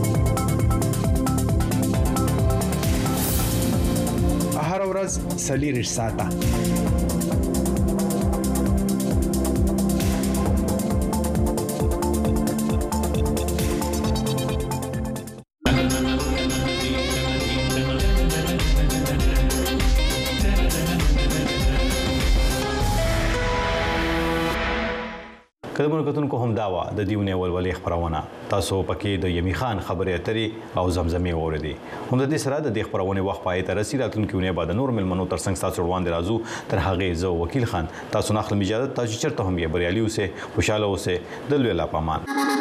Speaker 6: هر ورځ سلیریش ساته.
Speaker 1: کله کتونکو هم دا وا د دیونه ولولې خبرونه تاسو پکې د یمی خان خبرې اترې او زمزمې اوریدي هم د دې سره د دې خبرونه وخت پای ته رسیدل راتلونکي ونه بعد نور ملمنو ترڅنګ تاسو وړاندې راځو تر هغه زه وکیل خان تاسو نه خپل اجازه تاسو چرته هم یې بریالي اوسه خوشاله اوسه د لوی لا پامان.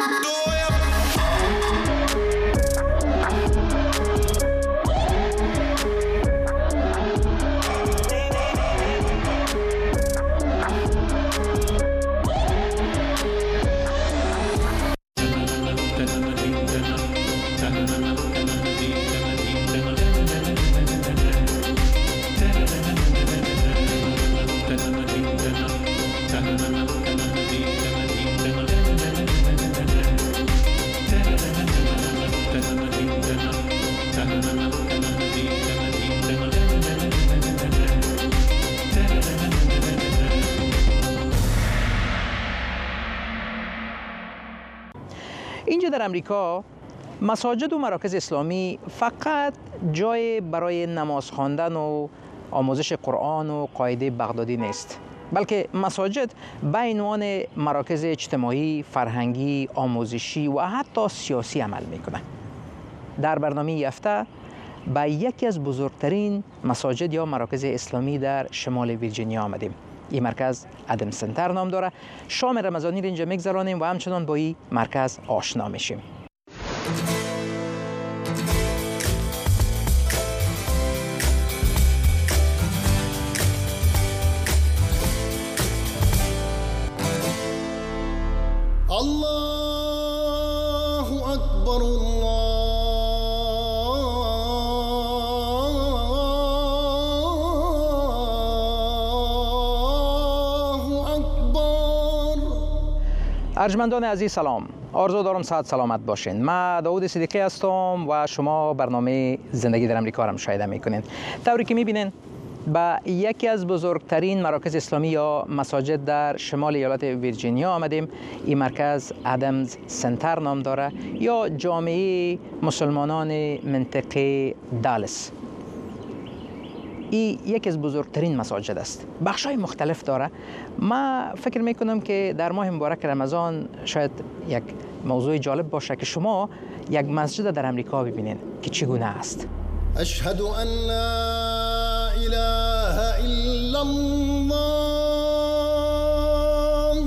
Speaker 7: اینجا در امریکا مساجد و مراکز اسلامی فقط جای برای نماز خواندن و آموزش قرآن و قاعده بغدادی نیست، بلکه مساجد به عنوان مراکز اجتماعی، فرهنگی، آموزشی و حتی سیاسی عمل میکنند. در برنامه هفته به یکی از بزرگترین مساجد یا مراکز اسلامی در شمال ویرجینیا آمدیم. این مرکز ادم سنتر نام داره. شام رمضانی را اینجا میگذرانیم و همچنان با این مرکز آشنا میشیم.
Speaker 4: الله اکبر الله اکبر.
Speaker 7: ارجمندان عزیز سلام، آرزو دارم صحت سلامت باشین. من داوود صدیقی هستم و شما برنامه زندگی در امریکا را مشاهده میکنین. طوری که میبینین به یکی از بزرگترین مراکز اسلامی یا مساجد در شمال ایالت ویرجینیا آمدیم. این مرکز ادمز سنتر نام داره یا جامعه مسلمانان منطقه دالاس. این یکی از بزرگترین مساجد است. بخش‌های مختلف داره. ما فکر میکنم که در ماه مبارک رمضان شاید یک موضوع جالب باشه که شما یک مسجد در امریکا ببینید که چگونه است.
Speaker 4: اشهد ان لا اله الا الله.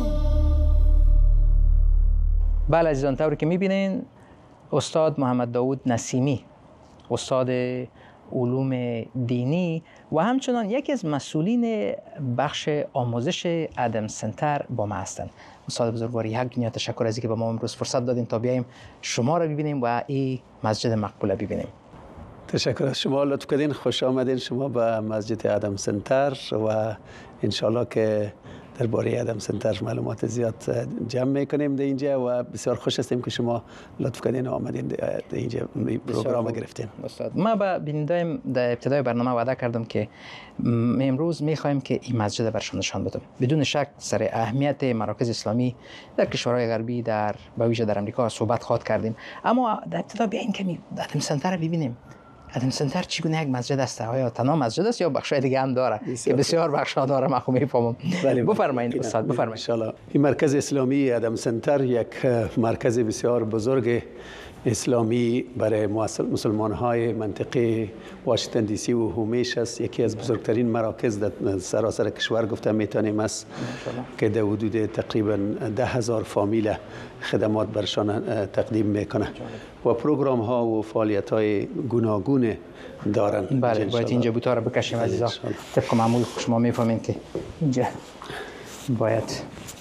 Speaker 7: بله عزیزان، طوری که میبینین استاد محمد داوود نسیمی، استاد علوم دینی و همچنان یکی از مسئولین بخش آموزش ادم سنتر با ما هستند. استاد بزرگوار، یک دنیا تشکر از اینکه به ما امروز فرصت دادین تا بیاییم شما را ببینیم و این مسجد مقبوله ببینیم.
Speaker 8: تشکر از شما، لطف کردین، خوش آمدین شما به مسجد ادم سنتر و انشالله که درباره ادم سنتر معلومات زیاد جمع میکنیم در اینجا و بسیار خوش هستیم که شما لطف کردین و آمدین در اینجا پروگرام گرفتین.
Speaker 7: استاد، ما به بیننده‌ایم در ابتدای برنامه وعده کردم که امروز میخوایم که این مسجد برشان نشان بدم. بدون شک سر اهمیت مراکز اسلامی در کشورهای غربی در به ویژه در امریکا صحبت خواهد کردیم، اما در ابتدا بیاین کمی ادم سنتر رو ببینیم. ادم سنتر چگونه یک مسجد است؟ آیا تنها مسجد است یا بخشای دیگه هم داره؟ که بسیار بخشا داره، من خوب میفهمم. بفرمایید استاد، بفرمایید.
Speaker 8: ان شاء الله. این مرکز اسلامی ادم سنتر یک مرکز بسیار بزرگ اسلامی برای مسلمان های منطقه واشنگتن دی سی و هومیش است. یکی از بزرگترین مراکز در سراسر کشور گفته میتونیم است که در حدود تقریبا ده هزار فامیل خدمات برشان تقدیم میکنه و پروگرام ها و فعالیت های گوناگون دارن.
Speaker 7: بله، باید اینجا بوتا را بکشیم عزیزا. طبق معمول شما میفهمین که اینجا باید.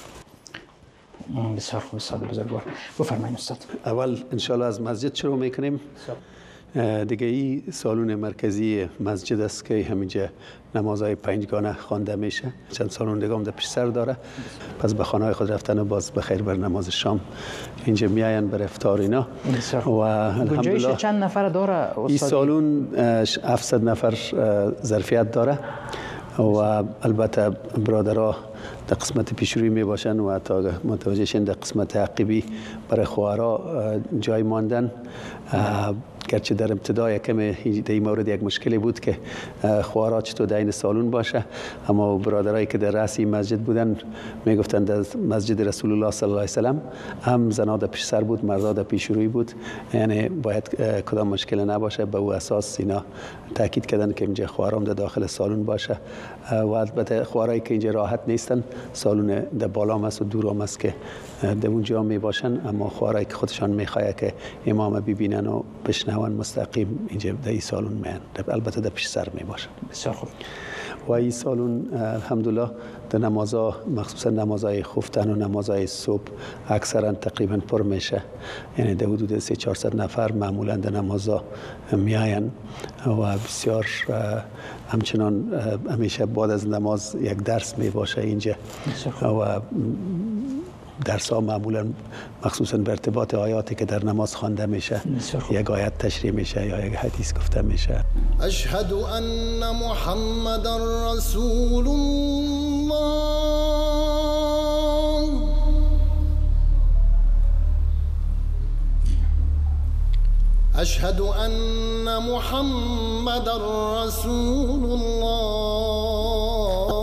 Speaker 7: بسیار خوب استاد بزرگوار، بفرمایید استاد.
Speaker 8: اول انشالله از مسجد شروع میکنیم. دیگه این سالن مرکزی مسجد است که همینجا نمازهای پنجگانه خوانده میشه. چند سالن دیگه هم در پیش سر داره. پس به خانه خود رفتن و باز بخیر بر نماز شام اینجا میاین بر افطار اینا. و الحمدلله
Speaker 7: چند نفر داره استاد؟
Speaker 8: این سالن هفتصد نفر ظرفیت داره و البته برادرها در قسمت پیشروی می باشن و تا متوجه شن در قسمت عقبی برای خواهرها جای ماندن. گرچه در ابتدا یکم در این مورد یک مشکلی بود که خواهرها چطور در این سالون باشه، اما برادرایی که در رأس این مسجد بودن می گفتن در مسجد رسول الله صلی الله علیه وسلم هم زنها در پیش سر بود، مردا در پیش روی بود، یعنی باید کدام مشکل نباشه. به او اساس اینا تاکید کردن که اینجا خواهرام در داخل سالون باشه و البته خواهرایی که اینجا راحت نیستن سالون در بالا است و دور هم است که در اونجا می باشن، اما خواهرایی که خودشان میخواه که امام ببینن و بشنون مستقیم اینجا در این سالون میان، البته در پیش سر می باشن.
Speaker 7: بسیار خوب.
Speaker 8: و این سالون الحمدلله در نمازها مخصوصا نمازهای خفتن و نمازهای صبح اکثرا تقریبا پر میشه، یعنی در حدود سه چهارصد نفر معمولا در نمازها میاین و بسیار همچنان همیشه بعد از نماز یک درس می باشه اینجا و درس ها معمولا مخصوصا به ارتباط آیاتی که در نماز خوانده میشه، یک آیت تشریح میشه یا یک حدیث گفته میشه.
Speaker 4: اشهد ان محمد رسول الله. اشهد ان محمد رسول الله.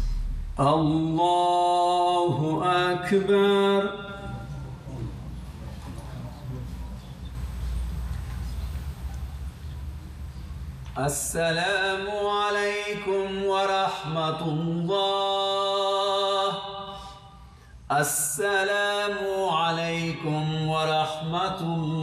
Speaker 9: الله أكبر السلام علیکم و رحمت الله. السلام علیکم و رحمت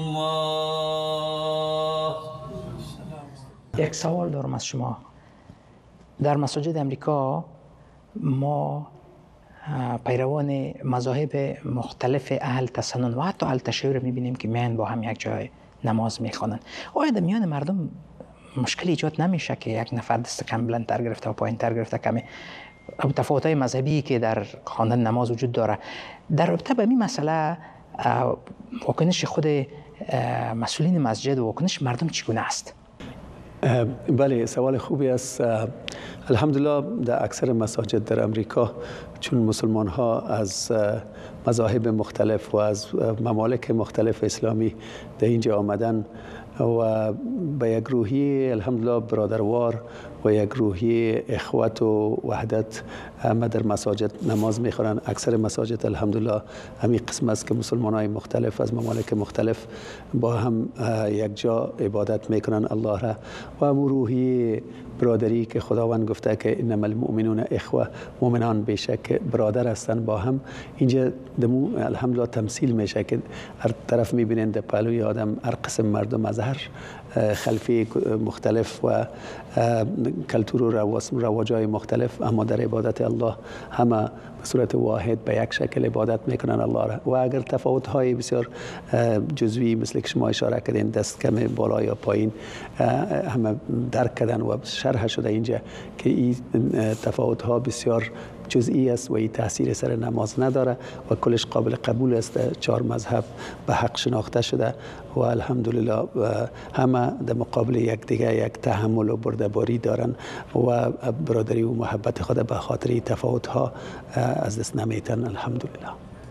Speaker 9: الله.
Speaker 7: یک سوال دارم از شما. در مساجد امریکا ما پیروان مذاهب مختلف اهل تسنن و حتی اهل تشیع رو میبینیم که میان با هم یک جای نماز میخوانن. آیا در میان مردم مشکل ایجاد نمیشه که یک نفر دست کم بلندتر گرفته و پایینتر گرفته کمی تفاوت‌های مذهبی که در خواندن نماز وجود داره؟ در رابطه با این مسئله واکنش خود مسئولین مسجد و واکنش مردم چگونه است؟
Speaker 8: بله، سوال خوبی است. الحمدلله در اکثر مساجد در امریکا چون مسلمان ها از مذاهب مختلف و از ممالک مختلف اسلامی در اینجا آمدن و به یک روحی الحمدلله برادروار و یک روحی اخوت و وحدت همه در مساجد نماز میخورن. اکثر مساجد الحمدلله همین قسم است که مسلمان های مختلف از ممالک مختلف با هم یک جا عبادت میکنن الله را و همون روحی برادری که خداوند گفته که انما المؤمنون اخوه، مؤمنان بیشک برادر هستند با هم. اینجا دمو الحمدلله تمثیل میشه که هر طرف میبینین در پهلوی آدم هر قسم مردم از هر خلفی مختلف و کلتور و رواجای مختلف اما در عبادت الله همه به صورت واحد به یک شکل عبادت میکنن الله را. و اگر تفاوت های بسیار جزوی مثل که شما اشاره کردین دست کم بالا یا پایین همه درک کردن و شرح شده اینجا که این تفاوت ها بسیار جزئی است و این تاثیر سر نماز نداره و کلش قابل قبول است. چهار مذهب به حق شناخته شده و الحمدلله همه در مقابل یک دیگه یک تحمل و بردباری دارن و برادری و محبت خود به خاطر تفاوت ها از دست نمیتن الحمدلله.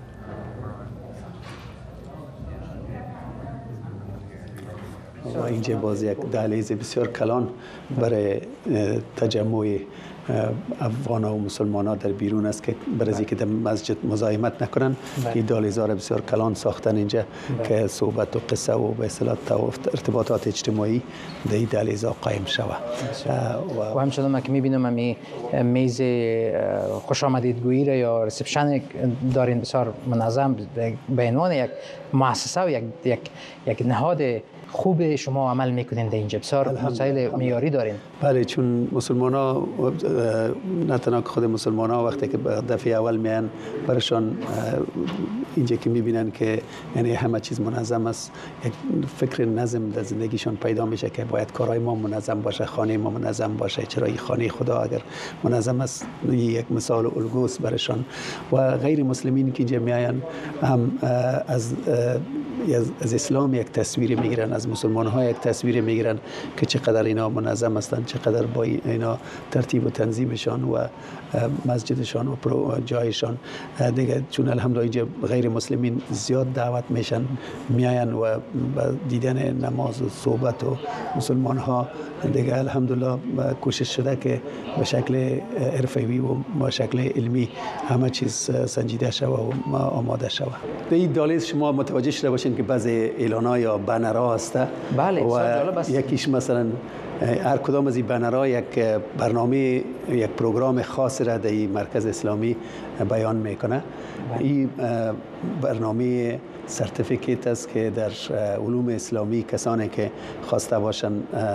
Speaker 8: و اینجا باز یک دهلیز بسیار کلان برای تجمع افغان و مسلمان ها در بیرون است که برای که در مسجد مزاحمت نکنن. این دهلیزها را بسیار کلان ساختن اینجا که صحبت و قصه و به اصطلاح ارتباطات اجتماعی در این دهلیزها قایم شود.
Speaker 7: و, و همچنان من که میبینم همی میز خوش آمدیدگویی را یا ریسپشن دارین بسیار منظم به عنوان یک مؤسسه و یک یک یک نهاد خوب شما عمل میکنین در اینجا. بسیار مسائل معیاری دارین.
Speaker 8: بله، چون مسلمان ها نه تنها خود مسلمان ها وقتی که دفعه اول میان برشان اینجا که میبینن که یعنی همه چیز منظم است، یک فکر نظم در زندگیشان پیدا میشه که باید کارهای ما منظم باشه، خانه ما منظم باشه. چرا این خانه خدا اگر منظم است یک مثال الگوست برشان. و غیر مسلمین که اینجا میاین هم از از اسلام یک تصویر میگیرن، از مسلمان ها یک تصویر میگیرن که چقدر اینا منظم هستند، چقدر با اینا ترتیب و تنظیمشان و مسجدشان و جایشان دیگه. چون الحمدلله اینجا غیر مسلمین زیاد دعوت میشن میاین و دیدن نماز و صحبت و مسلمان ها دیگه الحمدلله کوشش شده که به شکل حرفه‌ای و به شکل علمی همه چیز سنجیده شود و آماده شود. در این دالیز شما متوجه شده باشین که بعضی اعلان‌ها یا بنرها هست.
Speaker 7: بله،
Speaker 8: و یکیش مثلا هر کدام از این بنرها یک برنامه یک پروگرام خاص را در این مرکز اسلامی بیان میکنه. این برنامه سرتیفیکیت است که در علوم اسلامی کسانی که خواسته باشن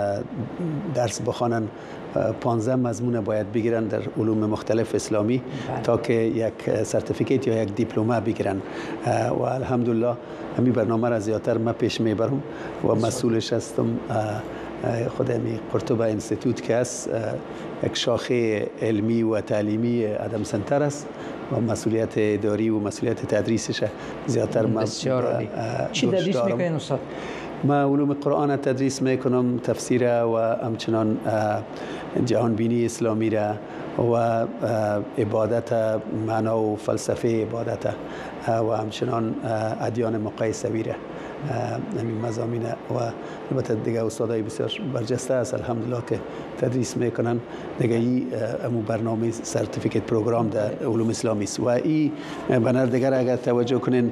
Speaker 8: درس بخوانن پانزده مضمون باید بگیرن در علوم مختلف اسلامی تا که یک سرتیفیکیت یا یک دیپلم بگیرن. و الحمدلله همین برنامه را زیادتر من پیش میبرم و مسئولش هستم. خود همی قرطبه انستیتوت که است یک شاخه علمی و تعلیمی ادم سنتر است و مسئولیت اداری و مسئولیت تدریسش زیادتر من
Speaker 7: چی تدریس میکنین استاد؟
Speaker 8: من علوم قرآن تدریس میکنم، تفسیر و همچنان جهان بینی اسلامی را و عبادت معنا و فلسفه عبادت و همچنان ادیان مقایسوی را همین مضامین و البته دیگه استادای بسیار برجسته است الحمدلله که تدریس میکنن دیگه ای امو برنامه سرتیفیکیت پروگرام در علوم اسلامی است و این بنر دیگر اگر توجه کنین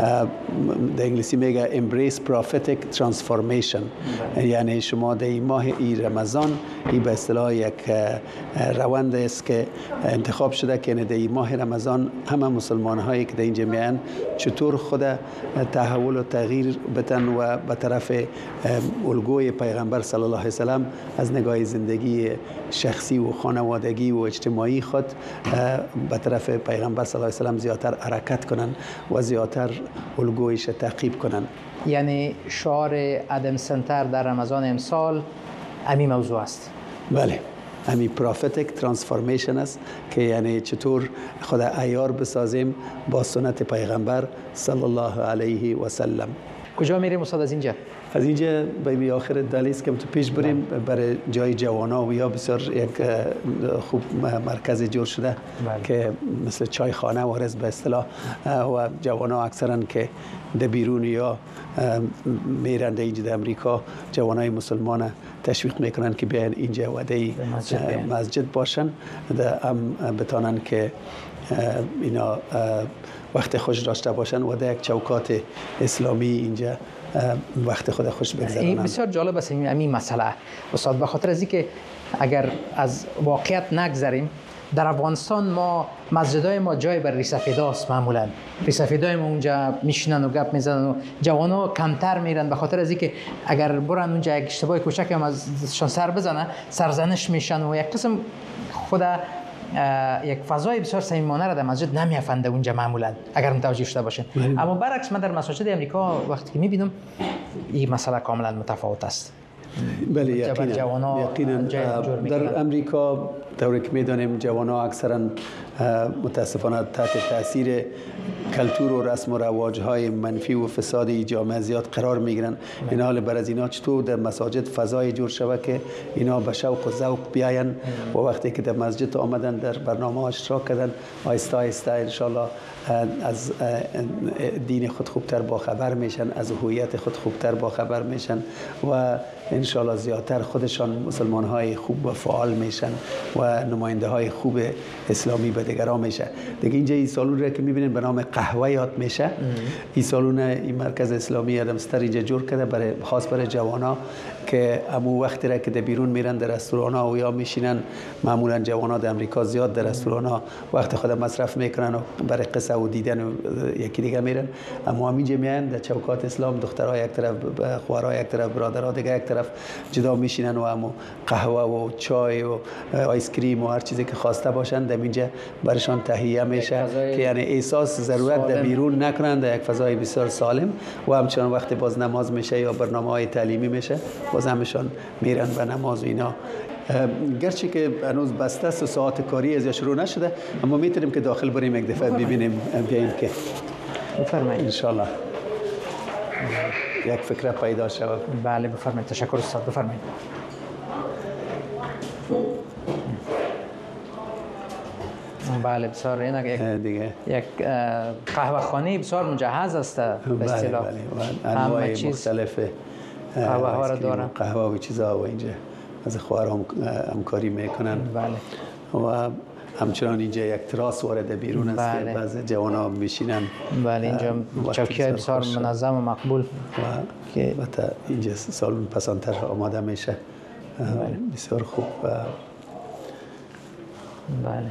Speaker 8: در انگلیسی میگه embrace prophetic transformation یعنی شما در این ماه ای رمضان ای به اصطلاح یک روند است که انتخاب شده که در این ماه رمضان همه مسلمان هایی که در اینجا میان چطور خود تحول و تغییر بتن و به طرف الگوی پیغمبر صلی الله علیه وسلم از نگاه زندگی شخصی و خانوادگی و اجتماعی خود به طرف پیغمبر صلی الله علیه وسلم زیادتر حرکت کنن و زیادتر الگویش تعقیب کنن.
Speaker 7: یعنی شعار ادم سنتر در رمضان امسال همین موضوع است.
Speaker 8: بله، همین پروفیتیک ترانسفورمیشن است که یعنی چطور خود عیار بسازیم با سنت پیغمبر صلی الله علیه و سلم.
Speaker 7: کجا میریم استاد از اینجا؟
Speaker 8: از اینجا به آخر دلیس که تو پیش بریم برای جای جوانا و یا بسیار یک خوب مرکز جور شده بله. که مثل چای خانه وارز به اصطلاح و جوانا اکثرا که در بیرون یا میرن در اینجا در امریکا جوانای مسلمان تشویق میکنن که بیاین اینجا و در مسجد, مسجد باشن هم بتانن که اینا وقت خوش داشته باشن و در یک چوکات اسلامی اینجا وقت خود خوش بگذرانن.
Speaker 7: این بسیار جالب است این مسئله استاد، به خاطر از اینکه اگر از واقعیت نگذریم در افغانستان ما مسجدای ما جای بر ریسفیداست، معمولا ریسفیدای ما اونجا میشینن و گپ میزنن و جوانا کمتر میرن به خاطر از اینکه اگر برن اونجا یک اشتباه کوچک هم ازشان سر بزنه سرزنش میشن و یک قسم خود یک فضای بسیار صمیمانه را در مسجد نمیافنده اونجا معمولا اگر متوجه شده باشین. اما برعکس من در مساجد امریکا وقتی که میبینم این مسئله کاملا متفاوت است.
Speaker 8: بله یقینا یقینا در امریکا طوری که میدانیم جوانا اکثرا متاسفانه تحت تاثیر کلتور و رسم و رواج‌های منفی و فسادی جامعه زیاد قرار میگیرن. این حال بر از اینا چطور در مساجد فضای جور شود که اینا به شوق و ذوق بیاین و وقتی که در مسجد آمدن در برنامه اشتراک کردن آهسته آهسته ان شاء الله از دین خود خوبتر با خبر میشن، از هویت خود خوبتر با خبر میشن و ان شاء الله زیادتر خودشان مسلمان های خوب و فعال میشن و نماینده های خوب اسلامی به دیگران میشه. دیگه اینجا این سالون را که میبینین به نام قهوه یاد میشه. این سالون این مرکز اسلامی ادمستر اینجا جور کرده برای خاص برای جوانا که امو وقتی را که در بیرون میرن در رستوران ها و یا میشینن، معمولا جوانا در امریکا زیاد در رستوران ها وقت خود مصرف میکنن و برای قصه و دیدن و یکی دیگه میرن. اما همینجا میان در چوکات اسلام دخترها یک طرف، خواهرها یک طرف، برادرها دیگه یک طرف جدا میشینن و همو قهوه و چای و آیس کریم و هر چیزی که خواسته باشن در اینجا برشان تهیه میشه که یعنی احساس ضرورت در بیرون نکنن، در یک فضای بسیار سالم و همچنان وقتی باز نماز میشه یا برنامه‌های تعلیمی میشه باز همشان میرن به نماز و اینا. گرچه که هنوز بسته است و ساعت کاری از شروع نشده اما میتونیم که داخل بریم یک دفعه ببینیم بیاییم که
Speaker 7: بفرمایید ان
Speaker 8: شاء الله یک فکره پیدا شود.
Speaker 7: بله بفرمایید. تشکر استاد. بفرمایید. بله بسیار این یک دیگه یک قهوه خانه بسیار مجهز است به اصطلاح.
Speaker 8: بله بله انواع مختلف
Speaker 7: قهوه ها را دارن،
Speaker 8: قهوه و چیزا و اینجا از خواهرام همکاری میکنن.
Speaker 7: بله
Speaker 8: و همچنان اینجا یک تراس وارد بیرون است
Speaker 7: بله.
Speaker 8: که بعضی جوانا میشینن.
Speaker 7: بله اینجا چوکی‌های بسیار منظم و مقبول و
Speaker 8: که البته اینجا سالن پسندتر آماده میشه. بله. بسیار خوب.
Speaker 7: بله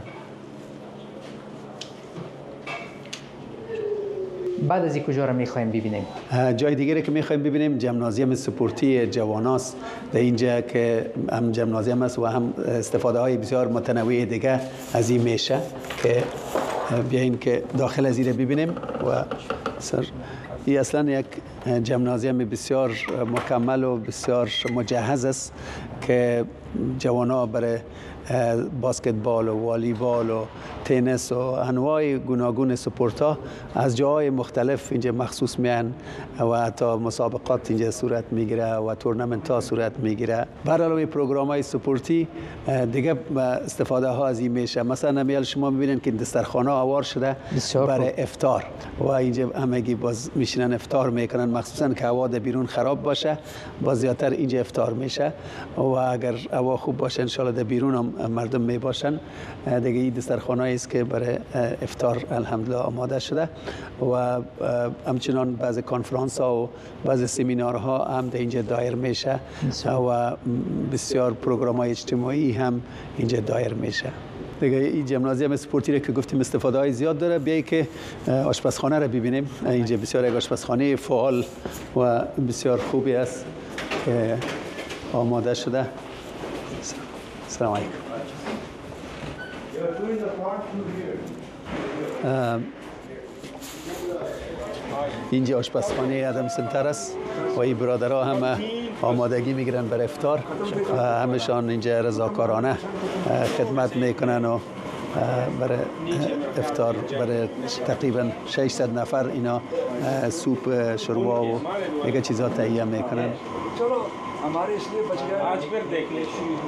Speaker 7: بعد از این کجا رو میخوایم ببینیم؟
Speaker 8: جای دیگری که میخوایم ببینیم جمنازیوم سپورتی جواناست در اینجا که هم جمنازیوم است و هم استفاده های بسیار متنوع دیگه از این میشه که بیاین که داخل از این ببینیم. و سر این اصلا یک جمنازیوم بسیار مکمل و بسیار مجهز است که جوانا برای باسکتبال و والیبال و تنیس و انواع گوناگون سپورت ها از جاهای مختلف اینجا مخصوص میان و حتی مسابقات اینجا صورت میگیره و تورنمنت ها صورت میگیره. به علاوه پروگرام های سپورتی دیگه استفاده ها از این میشه. مثلا نمیال شما میبینید که دسترخوان ها آوار شده برای افطار و اینجا همگی باز میشینن افطار میکنن مخصوصا که هوا در بیرون خراب باشه با زیادتر اینجا افطار میشه و اگر هوا خوب باشه انشالله در بیرون هم مردم می باشن دیگه این دسترخوانایی است که برای افطار الحمدلله آماده شده و همچنان بعض کنفرانس ها و بعض سمینارها هم در اینجا دایر میشه و بسیار پروگرام های اجتماعی هم اینجا دایر میشه. دیگه این جمنازیوم اسپورتی که گفتیم استفاده های زیاد داره. بیایی که آشپزخانه را ببینیم. اینجا بسیار یک آشپزخانه فعال و بسیار خوبی است که آماده شده. سلام علیکم. اینجا آشپزخانه ادم سنتر است و این برادرها هم آمادگی میگیرن برای افطار. همشان اینجا رضاکارانه خدمت میکنن و برای افطار برای تقریبا ششصد نفر اینا سوپ شوربا و دیگه چیزا تهیه میکنن.
Speaker 10: हमारे इसलिए बच गया आज फिर देख ले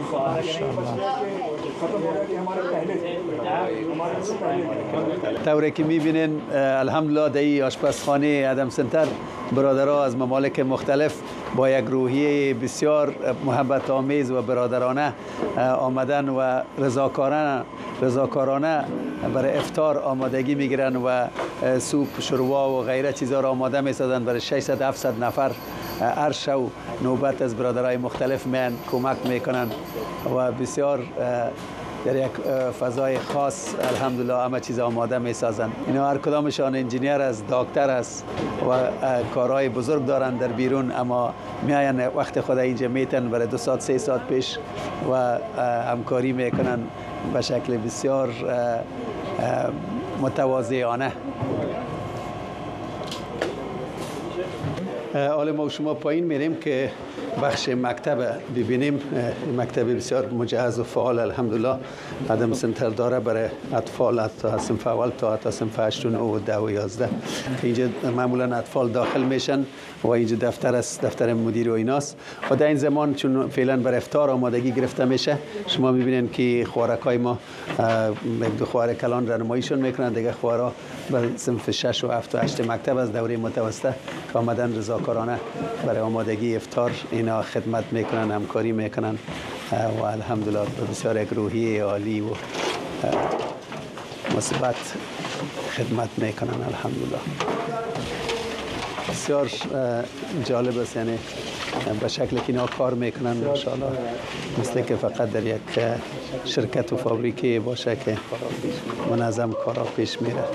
Speaker 8: طوری که میبینین الحمدلله در این آشپزخانه ادم سنتر برادرها از ممالک مختلف با یک روحیه بسیار محبت آمیز و برادرانه آمدن و رضاکارانه رضاکارانه برای افطار آمادگی میگیرن و سوپ شوربا و غیره چیزا را آماده میسازن برای ششصد هفتصد نفر. هر شب نوبت از برادرای مختلف میان کمک میکنن و بسیار در یک فضای خاص الحمدلله همه چیز آماده میسازن. اینا هر کدامشان انجینیر است، دکتر است و کارهای بزرگ دارن در بیرون، اما میاین وقت خود اینجا میتن برای دو ساعت سه ساعت پیش و همکاری میکنن به شکل بسیار متواضعانه. حالا ما شما پایین میریم که بخش مکتب ببینیم. مکتب بسیار مجهز و فعال الحمدلله ادم سنتر داره برای اطفال تا صنف اول تا تا صنف هشت و نه و ده و یازده. اینجا معمولا اطفال داخل میشن و اینجا دفتر است، دفتر مدیر و ایناست. و در این زمان چون فعلا برای افطار آمادگی گرفته میشه، شما میبینین که خوارکای ما یک دو خوار کلان را نمایشون میکنن. دیگه خوارا به صنف شش و هفت و هشت مکتب از دوره متوسطه که آمدن رضاکارانه برای آمادگی افطار اینا خدمت میکنن، همکاری میکنن و الحمدلله بسیار یک روحیه عالی و مثبت خدمت میکنن. الحمدلله بسیار جالب است، یعنی به شکلی که اینا کار میکنن ماشاءالله مثل که فقط در یک شرکت و فابریکه باشه که منظم کارا پیش میره.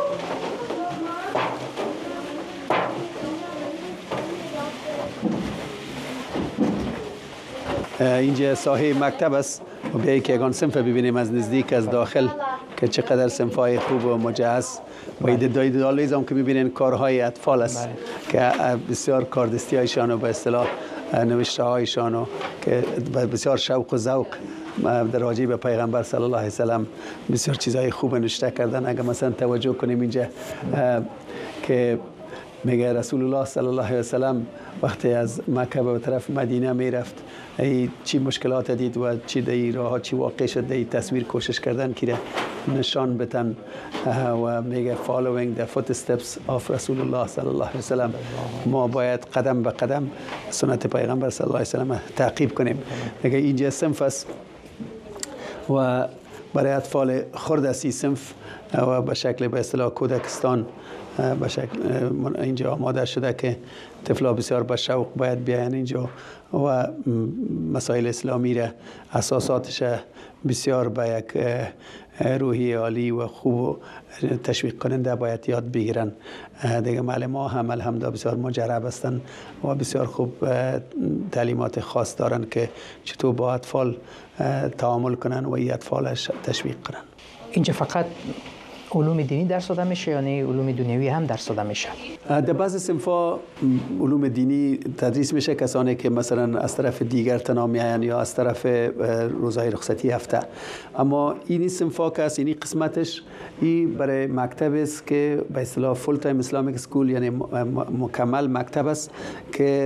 Speaker 8: اینجا ساحه مکتب است و بیایی که یکان صنف ببینیم از نزدیک از داخل که چقدر صنفای خوب و مجهز و این دالیز هم که میبینین کارهای اطفال است که بسیار کاردستی هایشان و به اصطلاح نوشته هایشان که بسیار شوق و ذوق در راجع به پیغمبر صلی الله علیه وسلم بسیار چیزهای خوب نوشته کردن. اگر مثلا توجه کنیم اینجا که میگه رسول الله صلی الله علیه وسلم وقتی از مکه به طرف مدینه میرفت چی مشکلات دید و چی در راه چی واقع شد، در تصویر کوشش کردن که نشان بتن و میگه following the footsteps of رسول الله صلی الله علیه وسلم. ما باید قدم به قدم سنت پیغمبر صلی الله علیه وسلم تعقیب کنیم. میگه اینجا صنف است و برای اطفال خرد است صنف و به شکل به اصطلاح کودکستان به شکل اینجا آماده شده که طفلا بسیار با شوق باید بیاین اینجا و مسائل اسلامی را اساساتش بسیار با یک روحی عالی و خوب و تشویق کننده باید یاد بگیرن. دیگه معلم ها هم الحمدلله بسیار مجرب هستن و بسیار خوب تعلیمات خاص دارن که چطور با اطفال تعامل کنن و این اطفالش تشویق کنن.
Speaker 7: اینجا فقط علوم دینی درس داده میشه یا نه علوم دنیوی هم درس داده میشه؟
Speaker 8: در بعض صنف‌ها علوم دینی تدریس میشه، کسانی که مثلا از طرف دیگر تنها میاین یا از طرف روزهای رخصتی هفته. اما این صنف‌ها که است، این قسمتش این برای مکتب است که به اصطلاح فول تایم اسلامیک اسکول، یعنی مکمل مکتب است که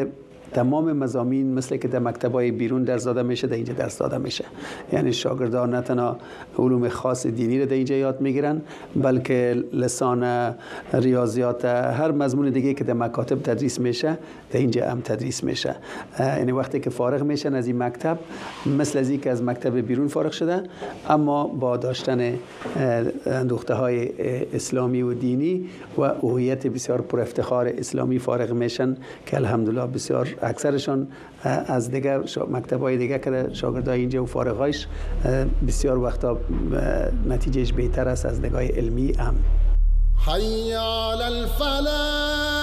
Speaker 8: تمام مضامین مثل که در مکتب‌های بیرون درس داده میشه در اینجا درس داده میشه. یعنی شاگردان نه تنها علوم خاص دینی رو در اینجا یاد میگیرن بلکه لسان، ریاضیات، هر مضمون دیگه که در مکاتب تدریس میشه در اینجا هم تدریس میشه. یعنی وقتی که فارغ میشن از این مکتب مثل از که از مکتب بیرون فارغ شده اما با داشتن اندوخته های اسلامی و دینی و هویت بسیار پر افتخار اسلامی فارغ میشن که الحمدلله بسیار اکثرشون از دیگه مکتب‌های دیگه که شاگردای اینجا و فارغایش بسیار وقتا نتیجهش بهتر است از نگاه علمی هم.
Speaker 4: حی علی الفلاح.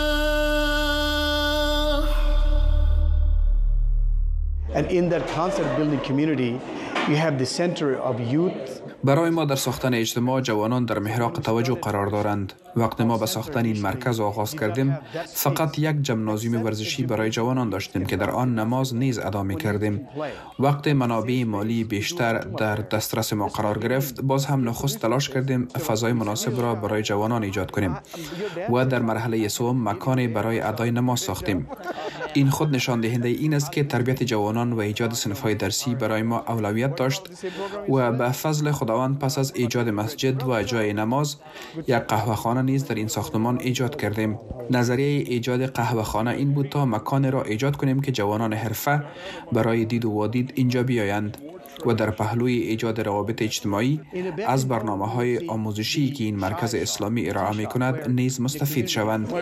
Speaker 11: And in that concept building community, you have the center of youth.
Speaker 12: برای ما در ساختن اجتماع جوانان در محراق توجه قرار دارند. وقتی ما به ساختن این مرکز آغاز کردیم فقط یک جمنازیوم ورزشی برای جوانان داشتیم که در آن نماز نیز ادا می کردیم. وقتی منابع مالی بیشتر در دسترس ما قرار گرفت باز هم نخست تلاش کردیم فضای مناسب را برای جوانان ایجاد کنیم و در مرحله سوم مکانی برای ادای نماز ساختیم. این خود نشان دهنده این است که تربیت جوانان و ایجاد صنف‌های درسی برای ما اولویت داشت و به فضل خداوند پس از ایجاد مسجد و جای نماز یک قهوه‌خانه نیز در این ساختمان ایجاد کردیم. نظریه ایجاد قهوه‌خانه این بود تا مکان را ایجاد کنیم که جوانان حرفه برای دید و وادید اینجا بیایند و در پهلوی ایجاد روابط اجتماعی از برنامه‌های آموزشی که این مرکز اسلامی ارائه می‌کند نیز مستفید شوند.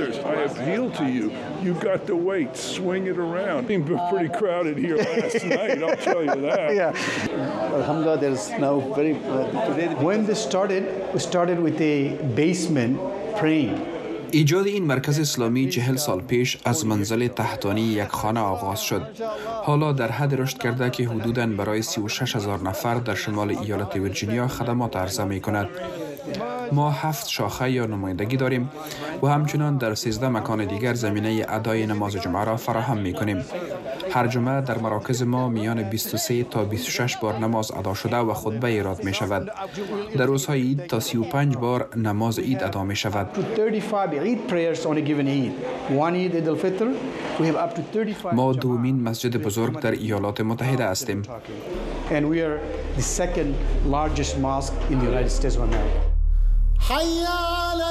Speaker 11: When this started, we started with a basement praying.
Speaker 12: ایجاد این مرکز اسلامی چهل سال پیش از منزل تحتانی یک خانه آغاز شد. حالا در حد رشد کرده که حدوداً برای سی و شش هزار نفر در شمال ایالت ویرجینیا خدمات عرضه می کند. ما هفت شاخه یا نمایندگی داریم و همچنان در سیزده مکان دیگر زمینه ادای نماز جمعه را فراهم می کنیم. هر جمعه در مراکز ما میان بیست و سه تا بیست و شش بار نماز ادا شده و خطبه ایراد می شود. در روزهای عید تا سی و پنج بار نماز عید ادا می شود. ما دومین مسجد بزرگ در ایالات متحده هستیم.
Speaker 11: And we are the second largest mosque in the United States of America.
Speaker 4: حي على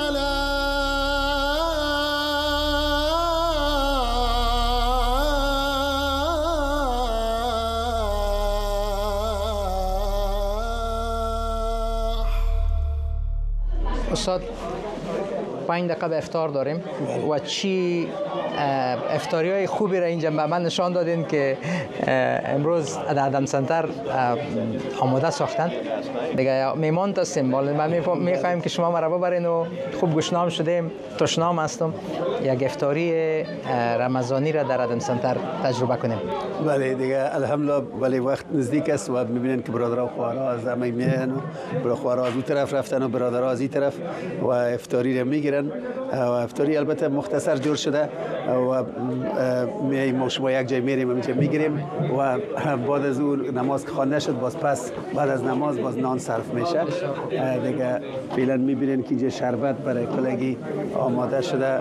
Speaker 4: الفلاح.
Speaker 7: استاد پنج دقیقه به افطار داریم و چی افطاری های خوبی را اینجا به من نشان دادین که امروز در ادم سنتر آماده ساختن. دیگه میمان هستیم، من میخوایم که شما مرا ببرین و خوب گشنام شدیم، تشنام هستم، یک افطاری رمضانی را در ادم سنتر تجربه کنیم.
Speaker 8: بله دیگه الحمدلله، ولی وقت نزدیک است و میبینن که برادرها و خواهرها از همه میان و خواهرها از اون طرف رفتن و برادرها از این طرف و افطاری را میگیرن و افطاری البته مختصر جور شده و می ما شما یک جای میریم و اینجا میگیریم و بعد از اون نماز خوانده شد باز پس بعد از نماز باز نان صرف میشه دیگه. فعلا میبینین که اینجا شربت برای کلگی آماده شده،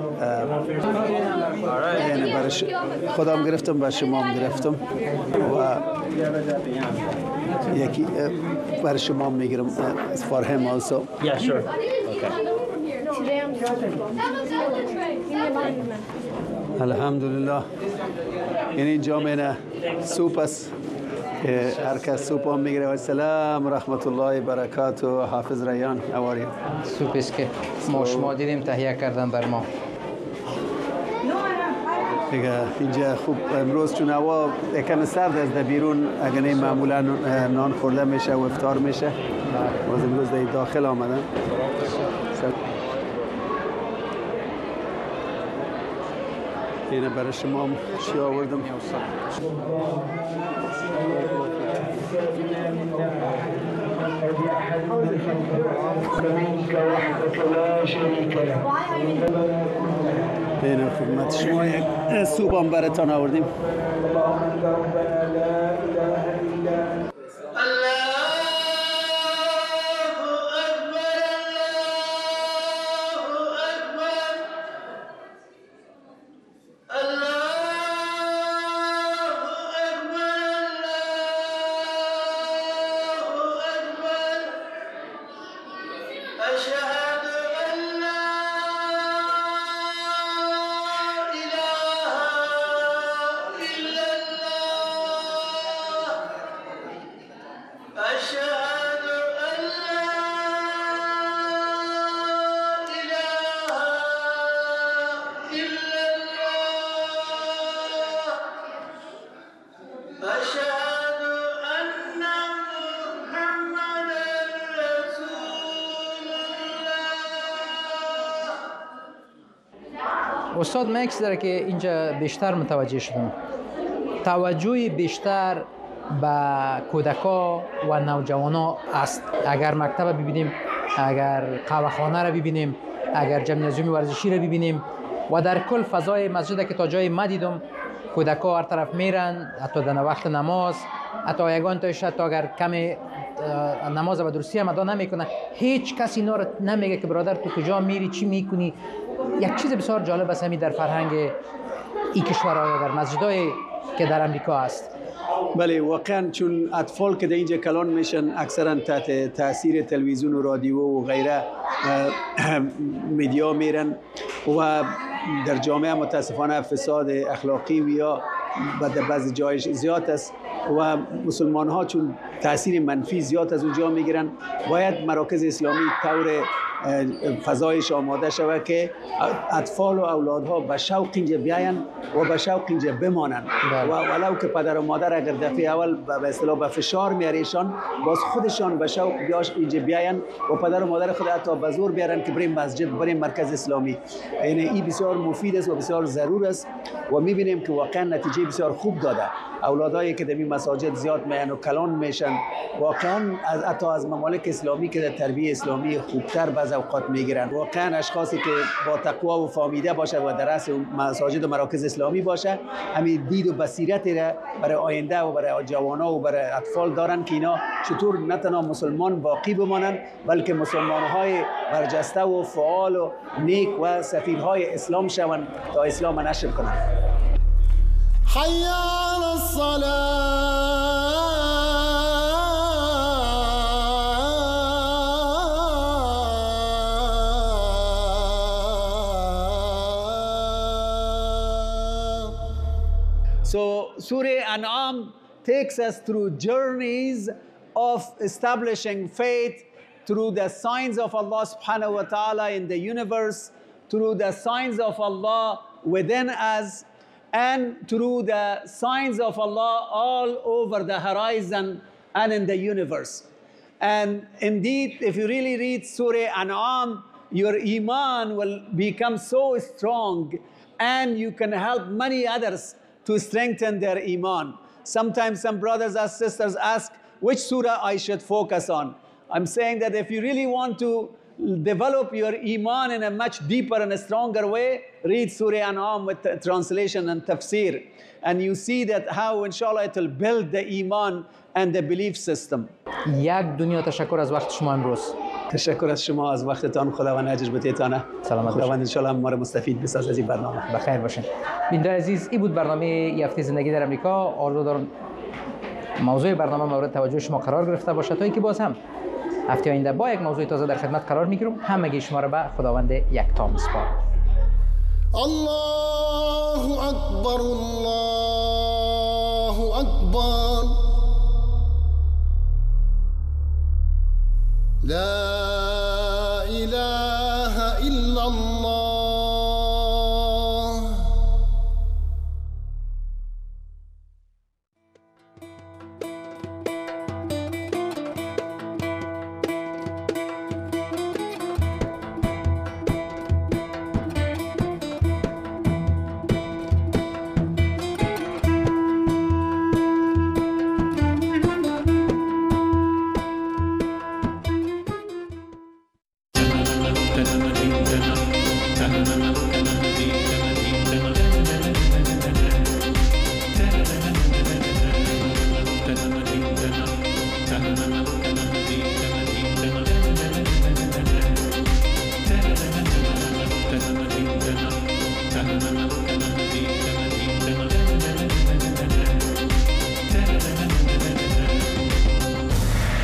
Speaker 8: یعنی برای خودم گرفتم و شما هم گرفتم و یکی برای شما هم میگیرم for him also.
Speaker 13: Yeah, sure.
Speaker 8: الحمدلله. یعنی جامعه سوپ است که هر کس سوپ هم میگیره. و سلام رحمت الله برکاته. حافظ ریان اواری
Speaker 7: سوپ است که ما شما دیدیم تهیه کردن بر ما
Speaker 8: دیگه. اینجا خوب امروز چون هوا یکم سرد است در بیرون اگر نه معمولا نان خورده میشه و افطار میشه، باز امروز در داخل آمدن. اینه برای شما چی آوردم. اینه خدمت شما یک سوپ هم براتان آوردیم.
Speaker 4: Allah
Speaker 7: استاد مکس داره که اینجا بیشتر متوجه شدم توجه بیشتر به کودکا و نوجوانا است. اگر مکتب ببینیم، اگر قهوه‌خانه را ببینیم، اگر جمنازیوم ورزشی را ببینیم و در کل فضای مسجد که تا جای ما دیدم کودکا هر طرف میرن، حتی در وقت نماز، حتی یگان تا شد اگر کمی نماز به درستی هم ادا نمیکنه، هیچ کسی اینا رو نمیگه که برادر تو کجا میری، چی میکنی. یک چیز بسیار جالب است همین در فرهنگ این کشورها در مسجدای که در امریکا است.
Speaker 8: بله واقعا چون اطفال که در اینجا کلان میشن اکثرا تحت تاثیر تلویزیون و رادیو و غیره میدیا میرن و در جامعه متاسفانه فساد اخلاقی و یا در بعضی جایش زیاد است و مسلمان ها چون تاثیر منفی زیاد از اونجا میگیرن، باید مراکز اسلامی طور فضایش آماده شود که اطفال و اولادها به شوق اینجا بیاین و به شوق اینجا بمانند و ولو که پدر و مادر اگر دفعه اول به اصطلاح به فشار میاریشان، باز خودشان به شوق بیاش اینجا بیاین و پدر و مادر خود حتی به زور بیارن که بریم مسجد، بریم مرکز اسلامی. یعنی این بسیار مفید است و بسیار ضرور است و میبینیم که واقعا نتیجه بسیار خوب داده. اولادایی که در این مساجد زیاد میان و کلان میشن واقعا از حتی از ممالک اسلامی که در تربیت اسلامی خوبتر بعض اوقات میگیرن. واقعا اشخاصی که با تقوا و فهمیده باشه و در رأس مساجد و مراکز اسلامی باشه، همین دید و بصیرت را برای آینده و برای جوانان و برای اطفال دارن که اینا چطور نه تنها مسلمان باقی بمانند بلکه مسلمان‌های برجسته و فعال و نیک و سفیرهای اسلام شوند تا اسلام نشر کنند.
Speaker 4: حي على الصلاة
Speaker 8: So Surah An'am takes us through journeys of establishing faith through the signs of Allah subhanahu wa ta'ala in the universe, through the signs of Allah within us, and through the signs of Allah all over the horizon and in the universe. And indeed, if you really read Surah An'am, your iman will become so strong and you can help many others to strengthen their iman. Sometimes some brothers and sisters ask which surah I should focus on. I'm saying that if you really want to develop your iman in a much deeper and a stronger way, read Surah An'am with translation and tafsir. And you see that how inshallah it will build the iman and the belief system.
Speaker 7: یک دنیا تشکر از وقت شما امروز.
Speaker 8: تشکر از شما از وقتتان. خداوند اجر بتیتانه.
Speaker 7: سلامت
Speaker 8: خداوند ان شاء الله ما رو مستفید بساز از این برنامه.
Speaker 7: بخیر باشین. بیننده عزیز، این بود برنامه یافته زندگی در آمریکا. آرزو دارم موضوع برنامه مورد توجه شما قرار گرفته باشه تا اینکه باز هم هفته آینده با یک موضوع تازه در خدمت قرار میگیرم. همگی شما را به خداوند یکتا میسپارم.
Speaker 4: الله اکبر الله اکبر لا اله الا الله.
Speaker 13: Thank you.